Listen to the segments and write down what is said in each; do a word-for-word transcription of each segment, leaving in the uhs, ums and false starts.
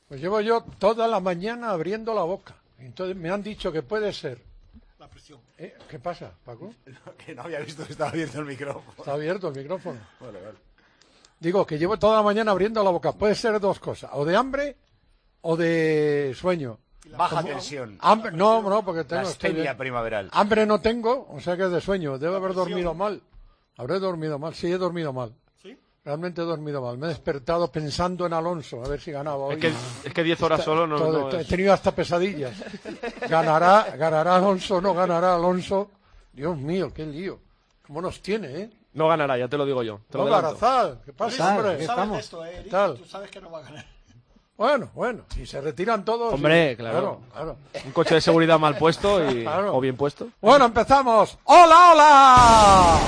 Pues llevo yo toda la mañana abriendo la boca. Entonces me han dicho que puede ser. La presión. ¿Eh? ¿Qué pasa, Paco? Que no había visto que estaba abierto el micrófono. Está abierto el micrófono. Vale, vale. Digo que llevo toda la mañana abriendo la boca. Puede ser dos cosas, o de hambre o de sueño. Baja Como- tensión. Hambre, no, no, porque tengo... La estoy astenia bien. primaveral. Hambre no tengo, o sea que es de sueño. Debo haber dormido mal. Habré dormido mal. Sí, he dormido mal. ¿Sí? Realmente he dormido mal. Me he despertado pensando en Alonso, a ver si ganaba hoy. Es que, es que diez horas solo no, Todo- no He es... tenido hasta pesadillas. ¿Ganará, ganará Alonso o no ganará Alonso? Dios mío, qué lío. ¿Cómo nos tiene, eh? No ganará, ya te lo digo yo. Te lo Hola, adelanto. Arazal. ¿Qué pasa, Sabes hombre? de Estamos. esto, eh, Eric, ¿Qué tal? Tú sabes que no va a ganar. Bueno, bueno. Si se retiran todos... Hombre, sí. claro. Claro, claro. Un coche de seguridad mal puesto y... Claro. o bien puesto. Bueno, empezamos. ¡Hola, hola!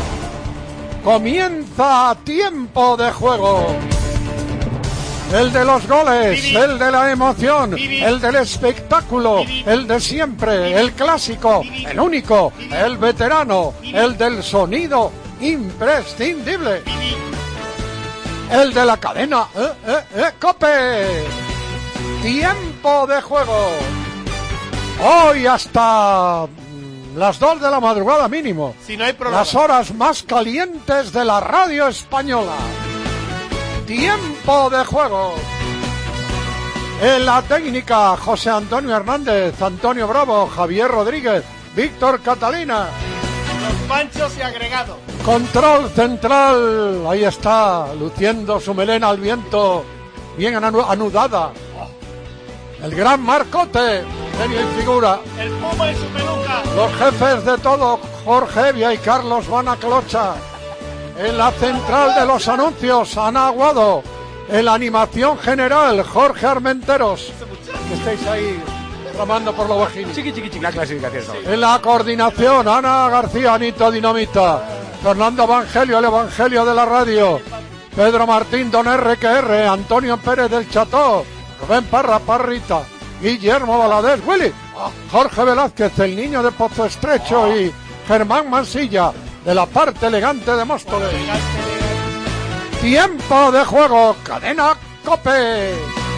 Comienza Tiempo de Juego. El de los goles, Vivi. el de la emoción, Vivi. el del espectáculo, Vivi. el de siempre, el clásico, Vivi. el único, Vivi. el veterano, Vivi. el del sonido imprescindible, Vivi, el de la cadena. ¡Eh, eh, eh! ¡Cope! Tiempo de Juego. Hoy hasta mm, las dos de la madrugada mínimo. si no hay problema. Las horas más calientes de la radio española. Tiempo de Juego. En la técnica, José Antonio Hernández, Antonio Bravo, Javier Rodríguez, Víctor Catalina. Los panchos y agregado. Control central, ahí está, luciendo su melena al viento, bien anu- anudada. El gran Marcote, genio y figura. El puma y su peluca. Los jefes de todo, Jorge Evia y Carlos Vanaclocha. En la central de los anuncios, Ana Aguado. En la animación general, Jorge Armenteros. Que estáis ahí ramando por los bajini. Chiqui, chiqui, chiqui. Una clasificación. ¿no? En la coordinación, Ana García, Anito Dinamita. Fernando Evangelio, el Evangelio de la radio. Pedro Martín, Don R que R. Antonio Pérez del Cható. Rubén Parra, Parrita. Guillermo Valadez, Willy. Jorge Velázquez, el niño de Pozo Estrecho. Y Germán Mansilla, de la parte elegante de Móstoles. Tiempo de Juego, Cadena COPE.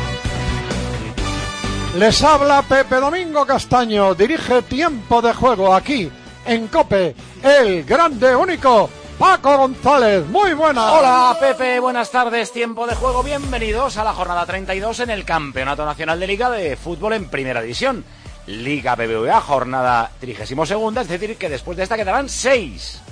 Les habla Pepe Domingo Castaño, dirige Tiempo de Juego aquí en COPE, el grande único Paco González. Muy buenas. Hola Pepe, buenas tardes, tiempo de juego, bienvenidos a la jornada treinta y dos en el Campeonato Nacional de Liga de Fútbol en Primera División. Liga B B V A, jornada trigésimo segunda, es decir que después de esta quedarán seis.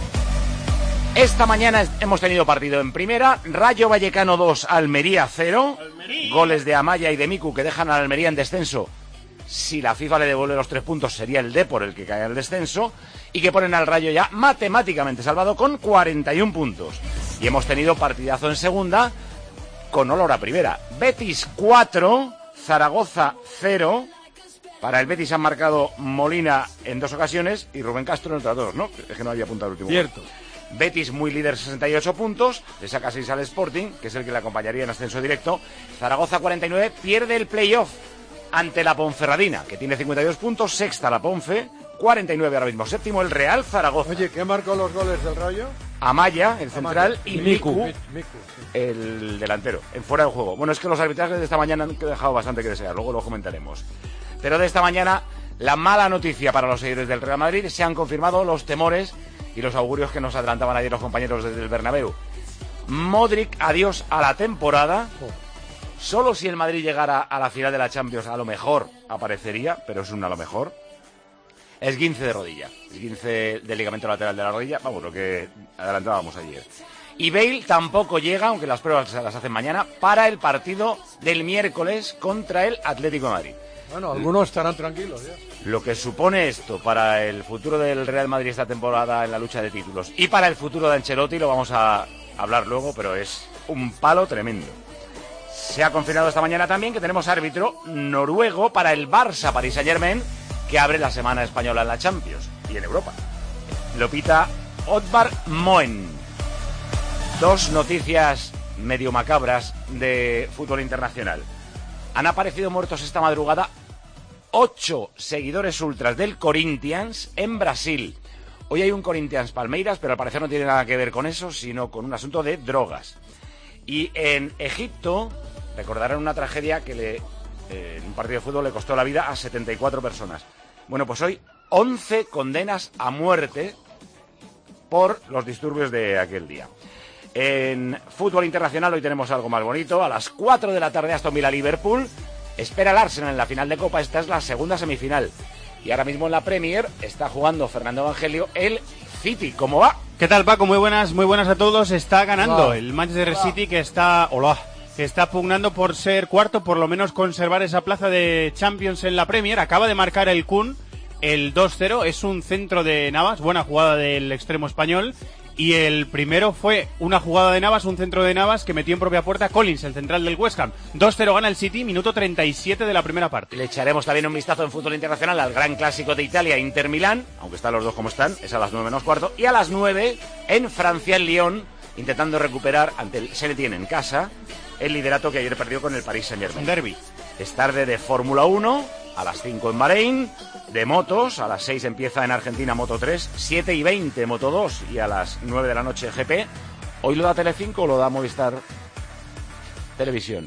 Esta mañana hemos tenido partido en primera, Rayo Vallecano dos, Almería cero, Almería. goles de Amaya y de Miku que dejan a Almería en descenso. Si la FIFA le devuelve los tres puntos sería el D por el que cae al descenso y que ponen al Rayo ya matemáticamente salvado con cuarenta y un puntos. Y hemos tenido partidazo en segunda con olor a primera. Betis cuatro, Zaragoza cero. Para el Betis han marcado Molina en dos ocasiones y Rubén Castro en otras dos, ¿no? Es que no había apuntado el último. Cierto. Betis muy líder, sesenta y ocho puntos, le saca seis al Sporting, que es el que le acompañaría en ascenso directo. Zaragoza cuarenta y nueve, pierde el playoff ante la Ponferradina, que tiene cincuenta y dos puntos, sexta la Ponfe, cuarenta y nueve ahora mismo, séptimo el Real Zaragoza. Oye, ¿qué marcó los goles del Rayo? Amaya, el central, y Miku. Miku, Mi- Miku, sí. el delantero, en fuera del juego. Bueno, es que los arbitrajes de esta mañana han dejado bastante que desear, luego lo comentaremos. Pero de esta mañana, la mala noticia para los seguidores del Real Madrid, se han confirmado los temores y los augurios que nos adelantaban ayer los compañeros desde el Bernabéu. Modric, adiós a la temporada. Solo si el Madrid llegara a la final de la Champions, a lo mejor aparecería, pero es un a lo mejor. Esguince de rodilla, esguince del ligamento lateral de la rodilla, vamos, lo que adelantábamos ayer. Y Bale tampoco llega, aunque las pruebas se las hacen mañana, para el partido del miércoles contra el Atlético de Madrid. Bueno, algunos estarán tranquilos ya. Lo que supone esto para el futuro del Real Madrid esta temporada en la lucha de títulos y para el futuro de Ancelotti, lo vamos a hablar luego, pero es un palo tremendo. Se ha confirmado esta mañana también que tenemos árbitro noruego para el Barça Paris Saint-Germain, que abre la semana española en la Champions y en Europa. Lo pita Otmar Moen. Dos noticias medio macabras de fútbol internacional. Han aparecido muertos esta madrugada ocho seguidores ultras del Corinthians en Brasil. Hoy hay un Corinthians Palmeiras, pero al parecer no tiene nada que ver con eso, sino con un asunto de drogas. Y en Egipto, recordarán una tragedia que le, eh, en un partido de fútbol le costó la vida a setenta y cuatro personas. Bueno, pues hoy once condenas a muerte por los disturbios de aquel día. En fútbol internacional hoy tenemos algo más bonito. A las cuatro de la tarde Aston Villa-Liverpool. Espera el Arsenal en la final de Copa. Esta es la segunda semifinal. Y ahora mismo en la Premier está jugando Fernando Evangelio el City. ¿Cómo va? ¿Qué tal, Paco? Muy buenas, muy buenas a todos. Está ganando Hola. el Manchester Hola. City, que está... Hola. Que está pugnando por ser cuarto, por lo menos conservar esa plaza de Champions en la Premier. Acaba de marcar el Kun el dos cero. Es un centro de Navas. Buena jugada del extremo español. Y el primero fue una jugada de Navas, un centro de Navas que metió en propia puerta Collins, el central del West Ham. dos cero gana el City, minuto treinta y siete de la primera parte. Le echaremos también un vistazo en fútbol internacional al gran clásico de Italia, Inter-Milán, aunque están los dos como están, es a las nueve menos cuarto. Y a las nueve, en Francia, el Lyon, intentando recuperar ante el Saint-Étienne en casa, el liderato que ayer perdió con el Paris Saint-Germain. Derby. Es tarde de Fórmula uno, a las cinco en Bahrein, de motos, a las seis empieza en Argentina Moto tres, siete y veinte Moto dos y a las nueve de la noche G P. ¿Hoy lo da Telecinco o lo da Movistar Televisión?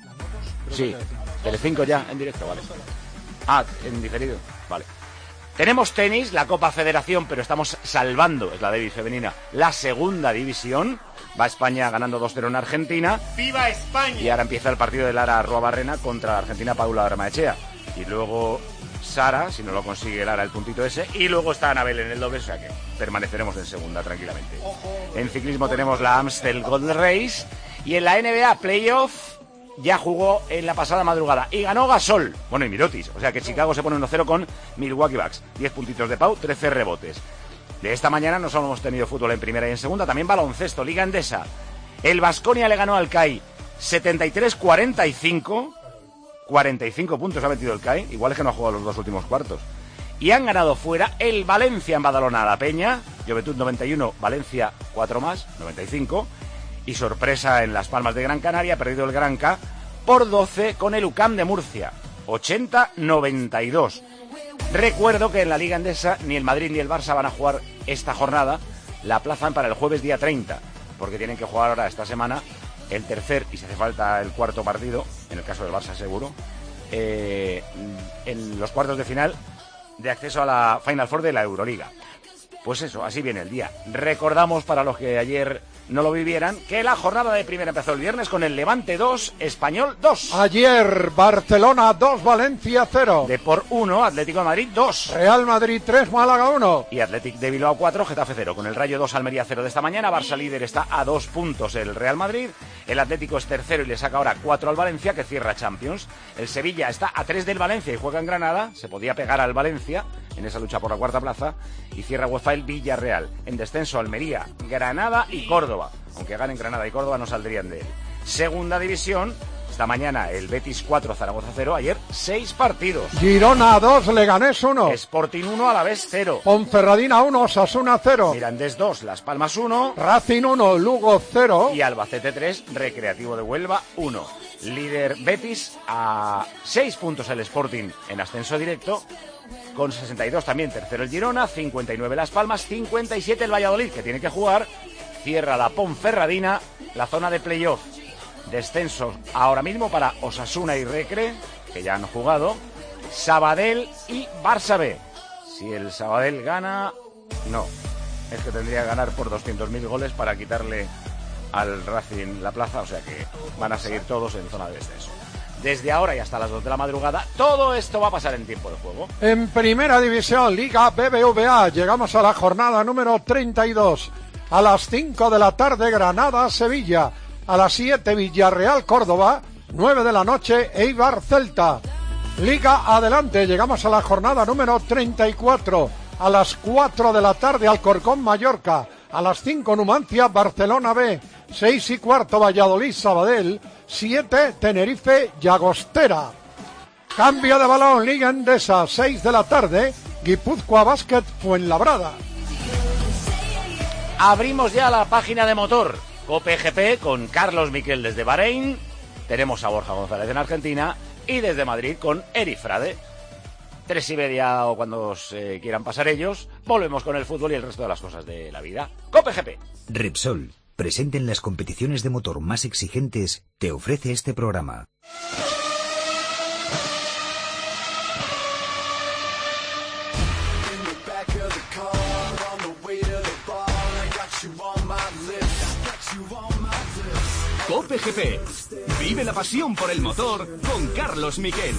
Sí, Telecinco ya, en directo, vale. Ah, en diferido, vale. Tenemos tenis, la Copa Federación, pero estamos salvando, es la Davis femenina, la segunda división. Va España ganando dos cero en Argentina. ¡Viva España! Y ahora empieza el partido de Lara Arruabarrena contra la Argentina Paula Armaechea. Y luego Sara, si no lo consigue Lara, el puntito ese. Y luego está Anabel en el doble, o sea que permaneceremos en segunda tranquilamente. En ciclismo tenemos la Amstel Gold Race. Y en la N B A Playoff ya jugó en la pasada madrugada. Y ganó Gasol. Bueno, y Mirotis. O sea que Chicago se pone uno cero con Milwaukee Bucks. diez puntitos de Pau, trece rebotes. De esta mañana no solo hemos tenido fútbol en primera y en segunda, también baloncesto, Liga Endesa. El Baskonia le ganó al C A I setenta y tres cuarenta y cinco. cuarenta y cinco puntos ha metido el C A I. Igual es que no ha jugado los dos últimos cuartos. Y han ganado fuera el Valencia en Badalona a la Peña. Juventud noventa y uno, Valencia cuatro más, noventa y cinco. Y sorpresa en Las Palmas de Gran Canaria, ha perdido el Granca por doce con el U C A M de Murcia. ochenta noventa y dos. Recuerdo que en la Liga Endesa ni el Madrid ni el Barça van a jugar esta jornada, la aplazan para el jueves día treinta, porque tienen que jugar ahora esta semana el tercer y si hace falta el cuarto partido, en el caso del Barça seguro, eh, en los cuartos de final de acceso a la Final Four de la Euroliga. Pues eso, así viene el día. Recordamos para los que ayer no lo vivieran que la jornada de primera empezó el viernes con el Levante dos, Español dos. Ayer, Barcelona dos, Valencia cero. Depor uno, Atlético de Madrid dos. Real Madrid tres, Málaga uno. Y Athletic de Bilbao cuatro, Getafe cero. Con el Rayo dos, Almería cero de esta mañana. Barça líder está a dos puntos el Real Madrid. El Atlético es tercero y le saca ahora cuatro al Valencia, que cierra Champions. El Sevilla está a tres del Valencia y juega en Granada. Se podía pegar al Valencia en esa lucha por la cuarta plaza. Y cierra UEFA el Villarreal. En descenso Almería, Granada y Córdoba. Aunque ganen Granada y Córdoba no saldrían de él. Segunda división. Esta mañana el Betis cuatro, Zaragoza cero. Ayer seis partidos. Girona dos, Leganés uno. Sporting uno, Alavés cero. Ponferradina uno, Osasuna cero. Mirandés dos, Las Palmas uno. Racing uno, Lugo cero. Y Albacete tres, Recreativo de Huelva uno. Líder Betis a seis puntos el Sporting en ascenso directo. Con sesenta y dos también tercero el Girona, cincuenta y nueve Las Palmas, cincuenta y siete el Valladolid, que tiene que jugar. Cierra la Ponferradina, la zona de playoff. Descenso ahora mismo para Osasuna y Recre, que ya han jugado. Sabadell y Barça B. Si el Sabadell gana, no. Es que tendría que ganar por doscientos mil goles para quitarle al Racing la plaza, o sea que van a seguir todos en zona de descenso. Desde ahora y hasta las dos de la madrugada, todo esto va a pasar en tiempo de juego. En primera división, Liga B B V A, llegamos a la jornada número treinta y dos. A las cinco de la tarde, Granada-Sevilla. A las siete, Villarreal-Córdoba. nueve de la noche, Eibar-Celta. Liga adelante, llegamos a la jornada número treinta y cuatro. A las cuatro de la tarde, Alcorcón-Mallorca. A las cinco, Numancia-Barcelona B. seis y cuarto, Valladolid-Sabadell. siete, Tenerife-Llagostera. Cambio de balón, Liga Endesa, seis de la tarde, Guipúzcoa Basket Fuenlabrada. Abrimos ya la página de motor Cope G P con Carlos Miquel desde Bahrein. Tenemos a Borja González en Argentina y desde Madrid con Eri Frade. Tres y media o cuando se quieran pasar ellos. Volvemos con el fútbol y el resto de las cosas de la vida. Cope G P. Repsol, presente en las competiciones de motor más exigentes, te ofrece este programa. Cope G P. Vive la pasión por el motor con Carlos Miquel.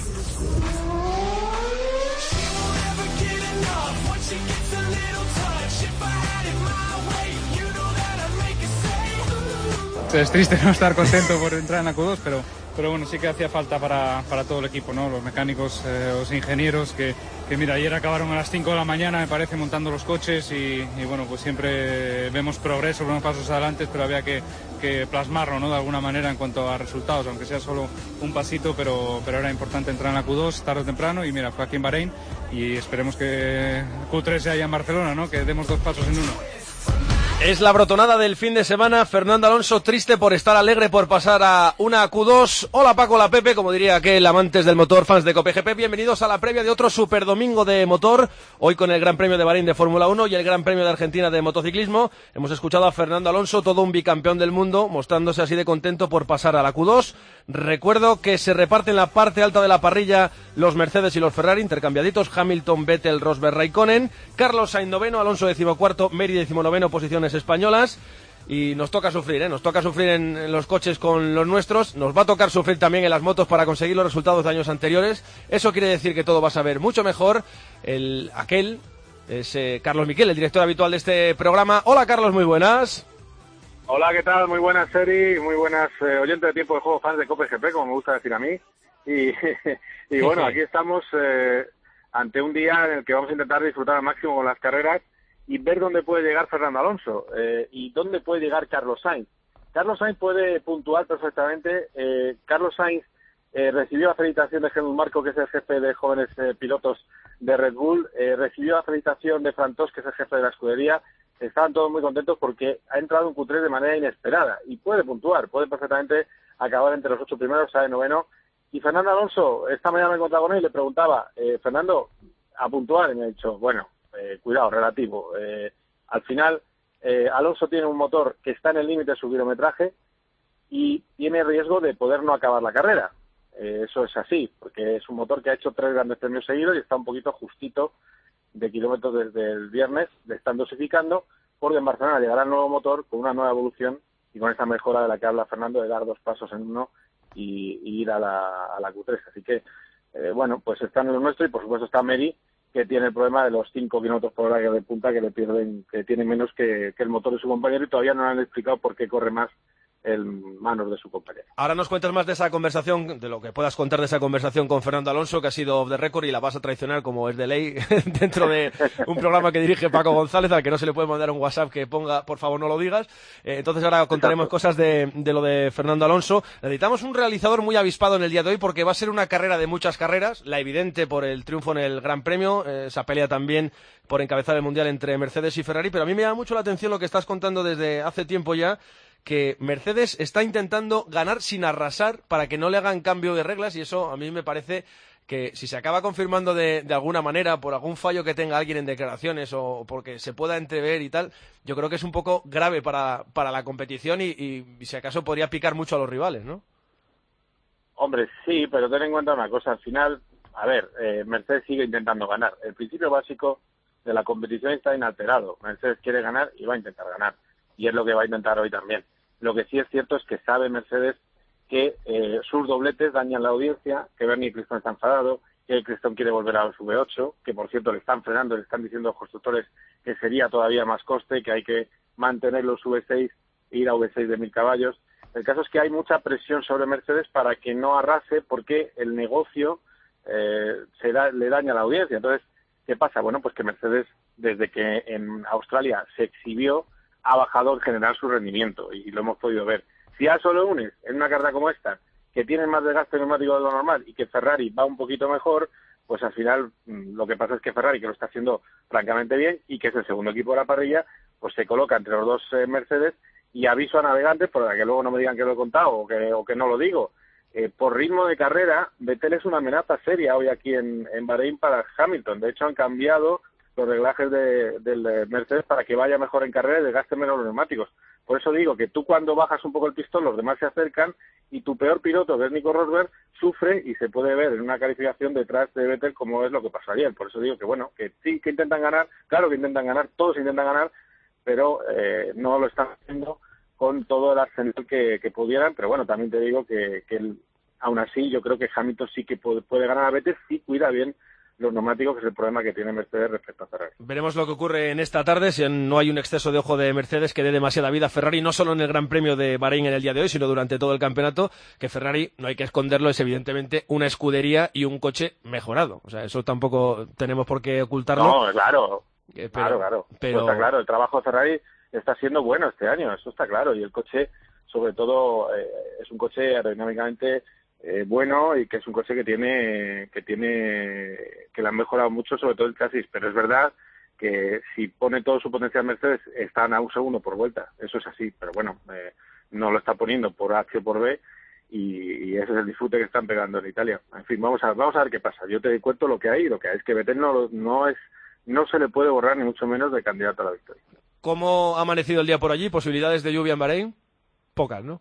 Es triste no estar contento por entrar en la Q dos, pero, pero bueno, sí que hacía falta para, para todo el equipo, ¿no? Los mecánicos, eh, los ingenieros, que, que mira, ayer acabaron a las cinco de la mañana, me parece, montando los coches y, y bueno, pues siempre vemos progreso, vemos pasos adelante, pero había que, que plasmarlo, ¿no? De alguna manera en cuanto a resultados, aunque sea solo un pasito, pero, pero era importante entrar en la Q dos tarde o temprano y mira, fue aquí en Bahrein y esperemos que Q tres sea allá en Barcelona, ¿no? Que demos dos pasos en uno. Es la brotonada del fin de semana. Fernando Alonso triste por estar alegre por pasar a una Q dos. Hola Paco, hola Pepe, como diría aquel amantes del motor, fans de Cope G P. Bienvenidos a la previa de otro super domingo de motor. Hoy con el Gran Premio de Bahrein de Fórmula uno y el Gran Premio de Argentina de motociclismo. Hemos escuchado a Fernando Alonso, todo un bicampeón del mundo, mostrándose así de contento por pasar a la Q dos. Recuerdo que se reparten en la parte alta de la parrilla los Mercedes y los Ferrari, intercambiaditos. Hamilton, Vettel, Rosberg, Raikkonen. Carlos Sainz noveno, Alonso decimocuarto, Meri decimonoveno, posiciones españolas. Y nos toca sufrir, ¿eh? Nos toca sufrir en, en los coches con los nuestros. Nos va a tocar sufrir también en las motos para conseguir los resultados de años anteriores. Eso quiere decir que todo va a saber mucho mejor. El aquel es eh, Carlos Miquel, el director habitual de este programa. Hola Carlos, muy buenas. Hola, ¿qué tal? Muy buenas, Seri, muy buenas eh, oyentes de Tiempo de Juego, fans de Cope G P, como me gusta decir a mí. Y, y bueno, aquí estamos eh, ante un día en el que vamos a intentar disfrutar al máximo con las carreras y ver dónde puede llegar Fernando Alonso eh, y dónde puede llegar Carlos Sainz. Carlos Sainz puede puntuar perfectamente. Eh, Carlos Sainz eh, recibió la felicitación de Helmut Marko, que es el jefe de jóvenes eh, pilotos de Red Bull, eh, recibió la felicitación de Frank Tost, que es el jefe de la escudería. Estaban todos muy contentos porque ha entrado en Q tres de manera inesperada y puede puntuar, puede perfectamente acabar entre los ocho primeros, sale noveno. Y Fernando Alonso, esta mañana me encontraba con él y le preguntaba, eh, Fernando, a puntuar, y me ha dicho, bueno, eh, cuidado, relativo. Eh, al final, eh, Alonso tiene un motor que está en el límite de su kilometraje y tiene riesgo de poder no acabar la carrera. Eh, eso es así, porque es un motor que ha hecho tres grandes premios seguidos y está un poquito justito de kilómetros desde el viernes, le están dosificando, porque en Barcelona llegará el nuevo motor con una nueva evolución y con esa mejora de la que habla Fernando, de dar dos pasos en uno y, y ir a la, a la Q tres. Así que, eh, bueno, pues está en lo nuestro y por supuesto está Meri, que tiene el problema de los cinco kilómetros por hora de punta que le pierden, que tiene menos que, que el motor de su compañero y todavía no le han explicado por qué corre más en manos de su compañero. Ahora nos cuentas más de esa conversación, de lo que puedas contar de esa conversación con Fernando Alonso, que ha sido off the record y la vas a traicionar como es de ley dentro de un programa que dirige Paco González, al que no se le puede mandar un WhatsApp que ponga, por favor, no lo digas. Eh, entonces ahora contaremos cosas de, de lo de Fernando Alonso. Necesitamos un realizador muy avispado en el día de hoy porque va a ser una carrera de muchas carreras, la evidente por el triunfo en el Gran Premio, eh, esa pelea también por encabezar el Mundial entre Mercedes y Ferrari, pero a mí me llama mucho la atención lo que estás contando desde hace tiempo ya, que Mercedes está intentando ganar sin arrasar para que no le hagan cambio de reglas, y eso a mí me parece que si se acaba confirmando de, de alguna manera por algún fallo que tenga alguien en declaraciones o porque se pueda entrever y tal, yo creo que es un poco grave para, para la competición y, y, y si acaso podría picar mucho a los rivales, ¿no? Hombre, sí, pero ten en cuenta una cosa, al final, a ver, eh, Mercedes sigue intentando ganar. El principio básico de la competición está inalterado. Mercedes quiere ganar y va a intentar ganar, y es lo que va a intentar hoy también. Lo que sí es cierto es que sabe Mercedes que eh, sus dobletes dañan la audiencia, que Bernie Ecclestone está enfadado, que Ecclestone quiere volver a los V ocho, que por cierto le están frenando, le están diciendo a los constructores que sería todavía más coste, que hay que mantener los V seis e ir a V seis de mil caballos. El caso es que hay mucha presión sobre Mercedes para que no arrase porque el negocio eh, se da, le daña a la audiencia. Entonces, ¿qué pasa? Bueno, pues que Mercedes, desde que en Australia se exhibió, ha bajado en general su rendimiento y lo hemos podido ver. Si a solo unes en una carrera como esta, que tiene más desgaste neumático de lo normal y que Ferrari va un poquito mejor, pues al final lo que pasa es que Ferrari, que lo está haciendo francamente bien y que es el segundo equipo de la parrilla, pues se coloca entre los dos eh, Mercedes. Y aviso a navegantes, para que luego no me digan que lo he contado o que, o que no lo digo, eh, por ritmo de carrera, Vettel es una amenaza seria hoy aquí en, en Bahrein para Hamilton. De hecho, han cambiado los reglajes de, del Mercedes para que vaya mejor en carrera y desgaste menos los neumáticos. Por eso digo que tú cuando bajas un poco el pistón, los demás se acercan y tu peor piloto, que es Nico Rosberg, sufre y se puede ver en una calificación detrás de Vettel como es lo que pasó ayer. Por eso digo que bueno, que sí, que intentan ganar, claro que intentan ganar, todos intentan ganar, pero eh, no lo están haciendo con todo el arsenal que, que pudieran. Pero bueno, también te digo que, que el, aún así yo creo que Hamilton sí que puede, puede ganar a Vettel si cuida bien los neumáticos, que es el problema que tiene Mercedes respecto a Ferrari. Veremos lo que ocurre en esta tarde, si no hay un exceso de ojo de Mercedes que dé demasiada vida a Ferrari, no solo en el Gran Premio de Bahrein en el día de hoy, sino durante todo el campeonato, que Ferrari, no hay que esconderlo, es evidentemente una escudería y un coche mejorado. O sea, eso tampoco tenemos por qué ocultarlo. No, claro, eh, pero, claro, claro. Pero... Pues está claro, el trabajo de Ferrari está siendo bueno este año, eso está claro, y el coche, sobre todo, eh, es un coche aerodinámicamente Eh, bueno, y que es un coche que tiene que tiene que le han mejorado mucho, sobre todo el chasis, pero es verdad que si pone todo su potencial Mercedes están a un segundo por vuelta, eso es así, pero bueno, eh, no lo está poniendo por H o por B y, y ese es el disfrute que están pegando en Italia. En fin, vamos a vamos a ver qué pasa. Yo te cuento lo que hay, y lo que hay es que Vettel no no es no se le puede borrar ni mucho menos de candidato a la victoria. ¿Cómo ha amanecido el día por allí? ¿Posibilidades de lluvia en Bahrein? Pocas, ¿no?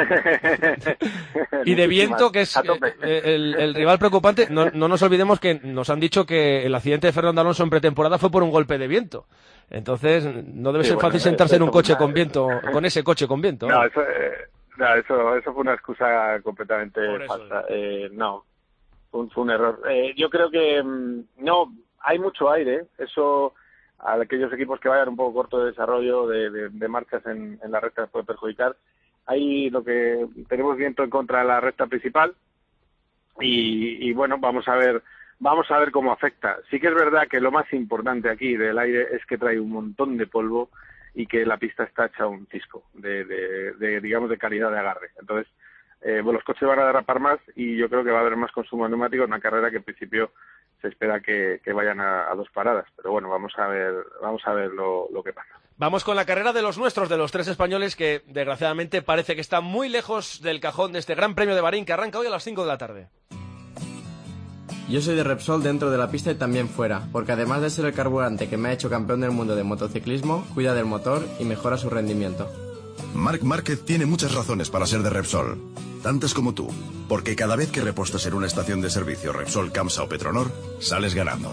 Y de viento, que es eh, el, el rival preocupante. No, no nos olvidemos que nos han dicho que el accidente de Fernando Alonso en pretemporada fue por un golpe de viento. Entonces no debe sí, ser bueno, fácil sentarse en un coche una... con viento, con ese coche con viento. No, eso, eh, no, eso, eso fue una excusa completamente falsa. Eh, no, fue un, fue un error. Eh, yo creo que mm, no, hay mucho aire. Eso a aquellos equipos que vayan un poco corto de desarrollo de, de, de marchas en, en la recta les puede perjudicar. Ahí lo que tenemos viento en contra de la recta principal y, y bueno, vamos a ver vamos a ver cómo afecta. Sí que es verdad que lo más importante aquí del aire es que trae un montón de polvo y que la pista está hecha un cisco de, de, de digamos de calidad de agarre. Entonces, eh, bueno, los coches van a derrapar más y yo creo que va a haber más consumo de neumáticos en una carrera que en principio se espera que, que vayan a, a dos paradas. Pero bueno, vamos a ver vamos a ver lo, lo que pasa. Vamos con la carrera de los nuestros, de los tres españoles que desgraciadamente parece que están muy lejos del cajón de este Gran Premio de Bahrein que arranca hoy a las cinco de la tarde. Yo soy de Repsol dentro de la pista y también fuera, porque además de ser el carburante que me ha hecho campeón del mundo de motociclismo, cuida del motor y mejora su rendimiento. Marc Márquez tiene muchas razones para ser de Repsol, tantas como tú, porque cada vez que repostas en una estación de servicio Repsol, Camsa o Petronor, sales ganando.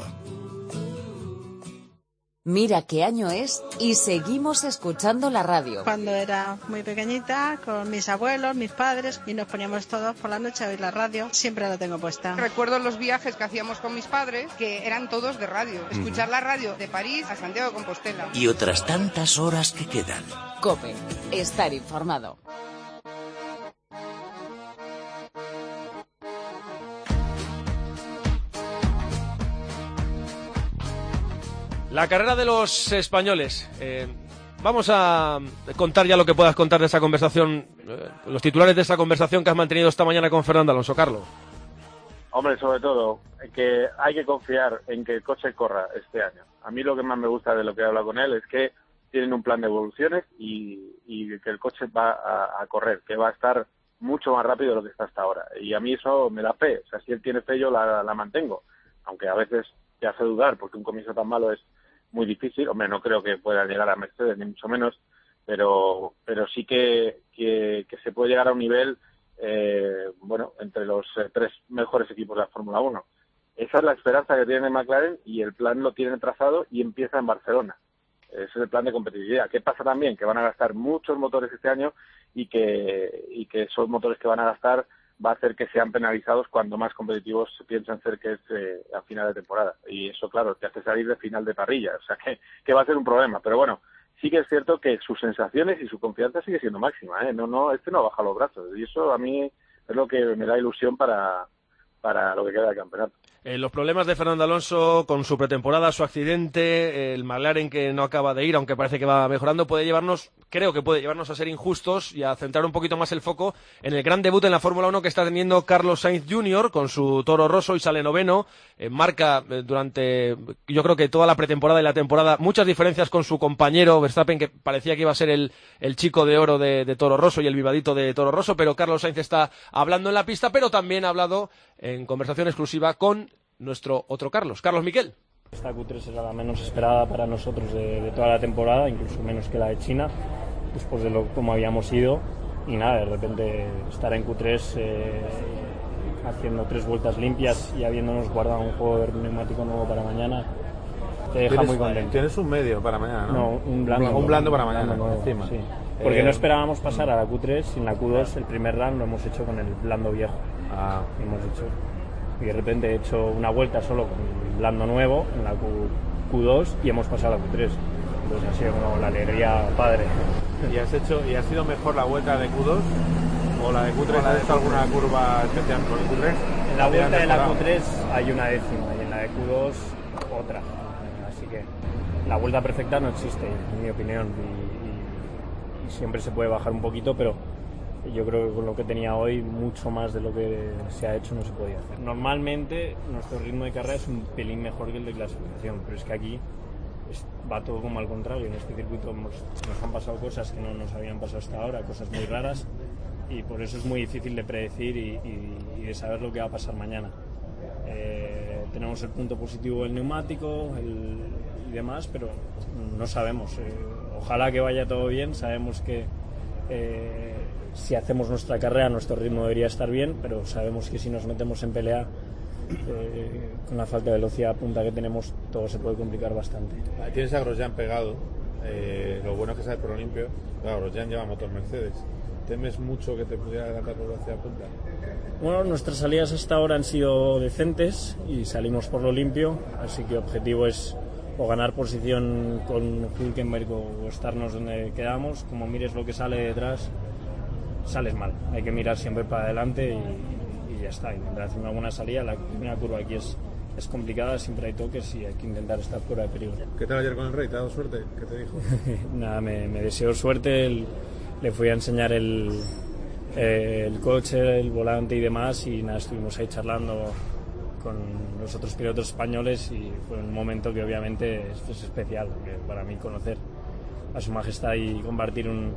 Mira qué año es y seguimos escuchando la radio. Cuando era muy pequeñita, con mis abuelos, mis padres, y nos poníamos todos por la noche a oír la radio, siempre la tengo puesta. Recuerdo los viajes que hacíamos con mis padres, que eran todos de radio. Escuchar la radio de París a Santiago de Compostela. Y otras tantas horas que quedan. COPE, estar informado. La carrera de los españoles. Eh, vamos a contar ya lo que puedas contar de esa conversación, eh, los titulares de esa conversación que has mantenido esta mañana con Fernando Alonso, Carlos. Hombre, sobre todo, que hay que confiar en que el coche corra este año. A mí lo que más me gusta de lo que he hablado con él es que tienen un plan de evoluciones y, y que el coche va a, a correr, que va a estar mucho más rápido de lo que está hasta ahora. Y a mí eso me da fe. O sea, si él tiene fe, yo la, la mantengo. Aunque a veces te hace dudar, porque un comienzo tan malo es muy difícil. Hombre, no creo que pueda llegar a Mercedes, ni mucho menos, pero pero sí que, que, que se puede llegar a un nivel, eh, bueno, entre los eh, tres mejores equipos de la Fórmula uno. Esa es la esperanza que tiene McLaren y el plan lo tienen trazado y empieza en Barcelona. Ese es el plan de competitividad. ¿Qué pasa también? Que van a gastar muchos motores este año y que, y que esos motores que van a gastar va a hacer que sean penalizados cuando más competitivos piensan ser que es eh, a final de temporada. Y eso, claro, te hace salir de final de parrilla. O sea, que, que va a ser un problema. Pero bueno, sí que es cierto que sus sensaciones y su confianza sigue siendo máxima, ¿eh? No, no, este no baja los brazos. Y eso a mí es lo que me da ilusión para, para lo que queda del campeonato. Eh, los problemas de Fernando Alonso con su pretemporada, su accidente, el McLaren que no acaba de ir, aunque parece que va mejorando, puede llevarnos, creo que puede llevarnos a ser injustos y a centrar un poquito más el foco en el gran debut en la Fórmula uno que está teniendo Carlos Sainz junior con su Toro Rosso y sale noveno. Eh, marca eh, durante, yo creo que toda la pretemporada y la temporada, muchas diferencias con su compañero Verstappen, que parecía que iba a ser el, el chico de oro de, de Toro Rosso y el vivadito de Toro Rosso, pero Carlos Sainz está hablando en la pista, pero también ha hablado en conversación exclusiva con nuestro otro Carlos, Carlos Miquel. Esta Q tres era la menos esperada para nosotros de, de toda la temporada, incluso menos que la de China. después de lo como habíamos ido, y nada, de repente estar en Q tres eh, haciendo tres vueltas limpias y habiéndonos guardado un juego de neumático nuevo para mañana, te deja muy contento. Tienes un medio para mañana, ¿no? No, un blando. Un blando para mañana, blando nuevo, encima. Sí. Porque eh, no esperábamos pasar a la Q tres y en la Q dos el primer run lo hemos hecho con el blando viejo. Ah. Hemos hecho, y de repente he hecho una vuelta solo con el blando nuevo en la Q dos y hemos pasado a la Q tres. Entonces ha sido como la alegría padre. ¿Y has hecho y ha sido mejor la vuelta de Q dos o la de Q tres? ¿Has hecho alguna curva especial con el Q tres? En la vuelta de la Q tres hay una décima y en la de Q dos otra. Así que la vuelta perfecta no existe, en mi opinión, y, y, y siempre se puede bajar un poquito, pero yo creo que con lo que tenía hoy, mucho más de lo que se ha hecho no se podía hacer. Normalmente nuestro ritmo de carrera es un pelín mejor que el de clasificación, pero es que aquí es, va todo como al contrario. En este circuito hemos, nos han pasado cosas que no nos habían pasado hasta ahora, cosas muy raras, y por eso es muy difícil de predecir y, y, y de saber lo que va a pasar mañana. Eh, tenemos el punto positivo del neumático el, y demás, pero no sabemos. Eh, ojalá que vaya todo bien. Sabemos que eh, si hacemos nuestra carrera nuestro ritmo debería estar bien, pero sabemos que si nos metemos en pelea eh, con la falta de velocidad punta que tenemos, todo se puede complicar bastante. Tienes a Grosjean pegado, eh, lo bueno es que sale por limpio. Claro, Grosjean lleva motor Mercedes. ¿Temes mucho que te pudiera adelantar por velocidad punta? Bueno, nuestras salidas hasta ahora han sido decentes y salimos por lo limpio, así que el objetivo es o ganar posición con Hülkenberg o estarnos donde quedamos. Como mires lo que sale detrás, sales mal. Hay que mirar siempre para adelante y, y ya está. Intentar hacer una buena salida. La primera curva aquí es, es complicada, siempre hay toques y hay que intentar estar fuera de peligro. ¿Qué tal ayer con el Rey? ¿Te ha dado suerte? ¿Qué te dijo? Nada, me, me deseó suerte. El, le fui a enseñar el, eh, el coche, el volante y demás, y nada, estuvimos ahí charlando con los otros pilotos españoles y fue un momento que obviamente esto es especial, porque para mí conocer a su majestad y compartir un,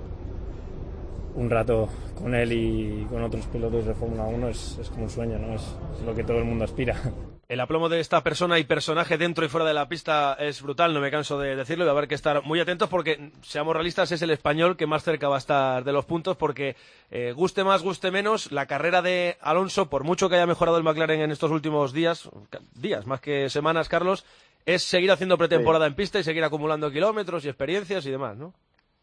un rato con él y con otros pilotos de Fórmula uno es, es como un sueño, ¿no? Es, es lo que todo el mundo aspira. El aplomo de esta persona y personaje dentro y fuera de la pista es brutal, no me canso de decirlo, y va a haber que estar muy atentos porque, seamos realistas, es el español que más cerca va a estar de los puntos porque, eh, guste más, guste menos, la carrera de Alonso, por mucho que haya mejorado el McLaren en estos últimos días, días más que semanas, Carlos, es seguir haciendo pretemporada sí. en pista y seguir acumulando kilómetros y experiencias y demás, ¿no?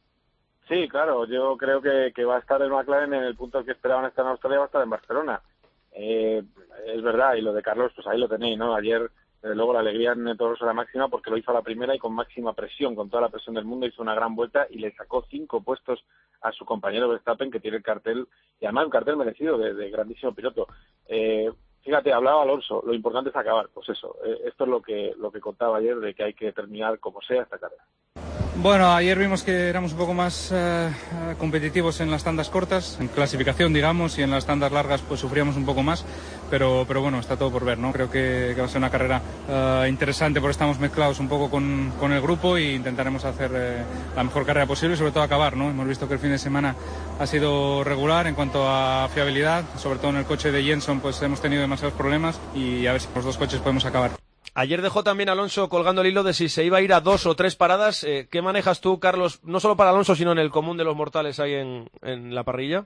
Sí, claro, yo creo que, que va a estar el McLaren en el punto que esperaban estar en Australia, va a estar en Barcelona. Eh, es verdad, y lo de Carlos, pues ahí lo tenéis, ¿no? Ayer, desde luego, la alegría en Toro era máxima porque lo hizo a la primera y con máxima presión, con toda la presión del mundo, hizo una gran vuelta y le sacó cinco puestos a su compañero Verstappen, que tiene el cartel, y además un cartel merecido de, de grandísimo piloto. Eh, fíjate, hablaba Alonso, lo importante es acabar, pues eso, eh, esto es lo que, lo que contaba ayer, de que hay que terminar como sea esta carrera. Bueno, ayer vimos que éramos un poco más eh, competitivos en las tandas cortas, en clasificación, digamos, y en las tandas largas pues sufríamos un poco más, pero, pero bueno, está todo por ver, ¿no? Creo que, que va a ser una carrera eh, interesante porque estamos mezclados un poco con, con el grupo e intentaremos hacer eh, la mejor carrera posible y sobre todo acabar, ¿no? Hemos visto que el fin de semana ha sido regular en cuanto a fiabilidad, sobre todo en el coche de Jenson pues hemos tenido demasiados problemas y a ver si los dos coches podemos acabar. Ayer dejó también Alonso colgando el hilo de si se iba a ir a dos o tres paradas. Eh, ¿Qué manejas tú, Carlos, no solo para Alonso, sino en el común de los mortales ahí en, en la parrilla?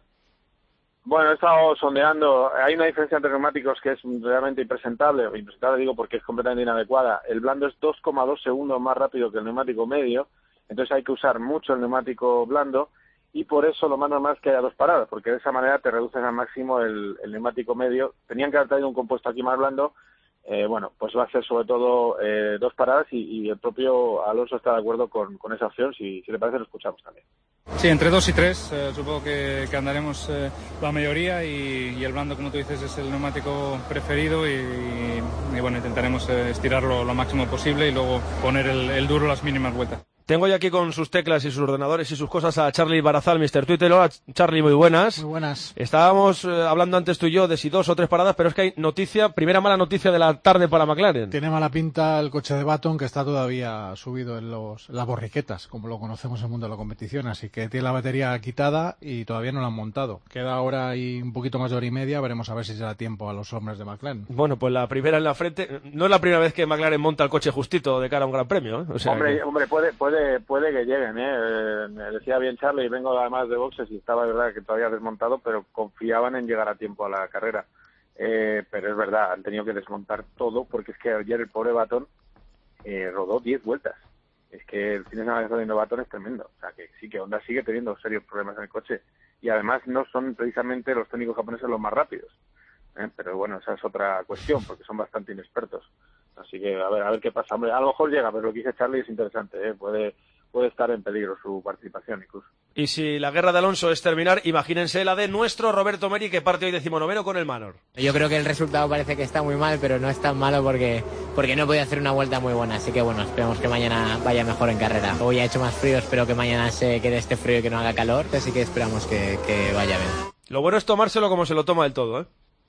Bueno, he estado sondeando. Hay una diferencia entre neumáticos que es realmente impresentable. Impresentable digo porque es completamente inadecuada. El blando es dos coma dos segundos más rápido que el neumático medio, entonces hay que usar mucho el neumático blando y por eso lo más normal es que haya dos paradas, porque de esa manera te reduces al máximo el, el neumático medio. Tenían que haber traído un compuesto aquí más blando. Eh, bueno, pues va a ser sobre todo eh, dos paradas y, y el propio Alonso está de acuerdo con, con esa opción. Si, si le parece, lo escuchamos también. Sí, entre dos y tres, eh, supongo que, que andaremos eh, la mayoría y, y el blando, como tú dices, es el neumático preferido y, y, y bueno, intentaremos eh, estirarlo lo máximo posible y luego poner el, el duro las mínimas vueltas. Tengo ya aquí con sus teclas y sus ordenadores y sus cosas a Charlie Barazal, mister Twitter. Hola, Charlie, muy buenas. Muy buenas. Estábamos eh, hablando antes tú y yo de si dos o tres paradas, pero es que hay noticia, primera mala noticia de la tarde para McLaren. Tiene mala pinta el coche de Baton, que está todavía subido en los, las borriquetas, como lo conocemos en el mundo de la competición, así que tiene la batería quitada y todavía no la han montado. Queda ahora y un poquito más de hora y media, veremos a ver si se da tiempo a los hombres de McLaren. Bueno, pues la primera en la frente, no es la primera vez que McLaren monta el coche justito de cara a un gran premio, ¿eh? O sea hombre, que... hombre, puede, puede puede puede que lleguen, ¿eh? Me decía bien Charlie, vengo además de boxes y estaba, de verdad, que todavía desmontado, pero confiaban en llegar a tiempo a la carrera. Eh, pero es verdad, han tenido que desmontar todo, porque es que ayer el pobre Baton eh, rodó diez vueltas. Es que el fin de semana de Baton es tremendo. O sea, que sí, que Honda sigue teniendo serios problemas en el coche. Y además no son precisamente los técnicos japoneses los más rápidos. ¿eh? Pero bueno, esa es otra cuestión, porque son bastante inexpertos. Así que a ver, a ver qué pasa. Hombre, a lo mejor llega, pero lo que dice Charlie es interesante, ¿eh? Puede, puede estar en peligro su participación incluso. Y si la guerra de Alonso es terminar, imagínense la de nuestro Roberto Meri, que parte hoy decimonoveno con el Manor. Yo creo que el resultado parece que está muy mal, pero no es tan malo porque, porque no podía hacer una vuelta muy buena. Así que bueno, esperemos que mañana vaya mejor en carrera. Hoy ha hecho más frío, espero que mañana se quede este frío y que no haga calor. Así que esperamos que, que vaya bien. Lo bueno es tomárselo como se lo toma del todo, ¿eh?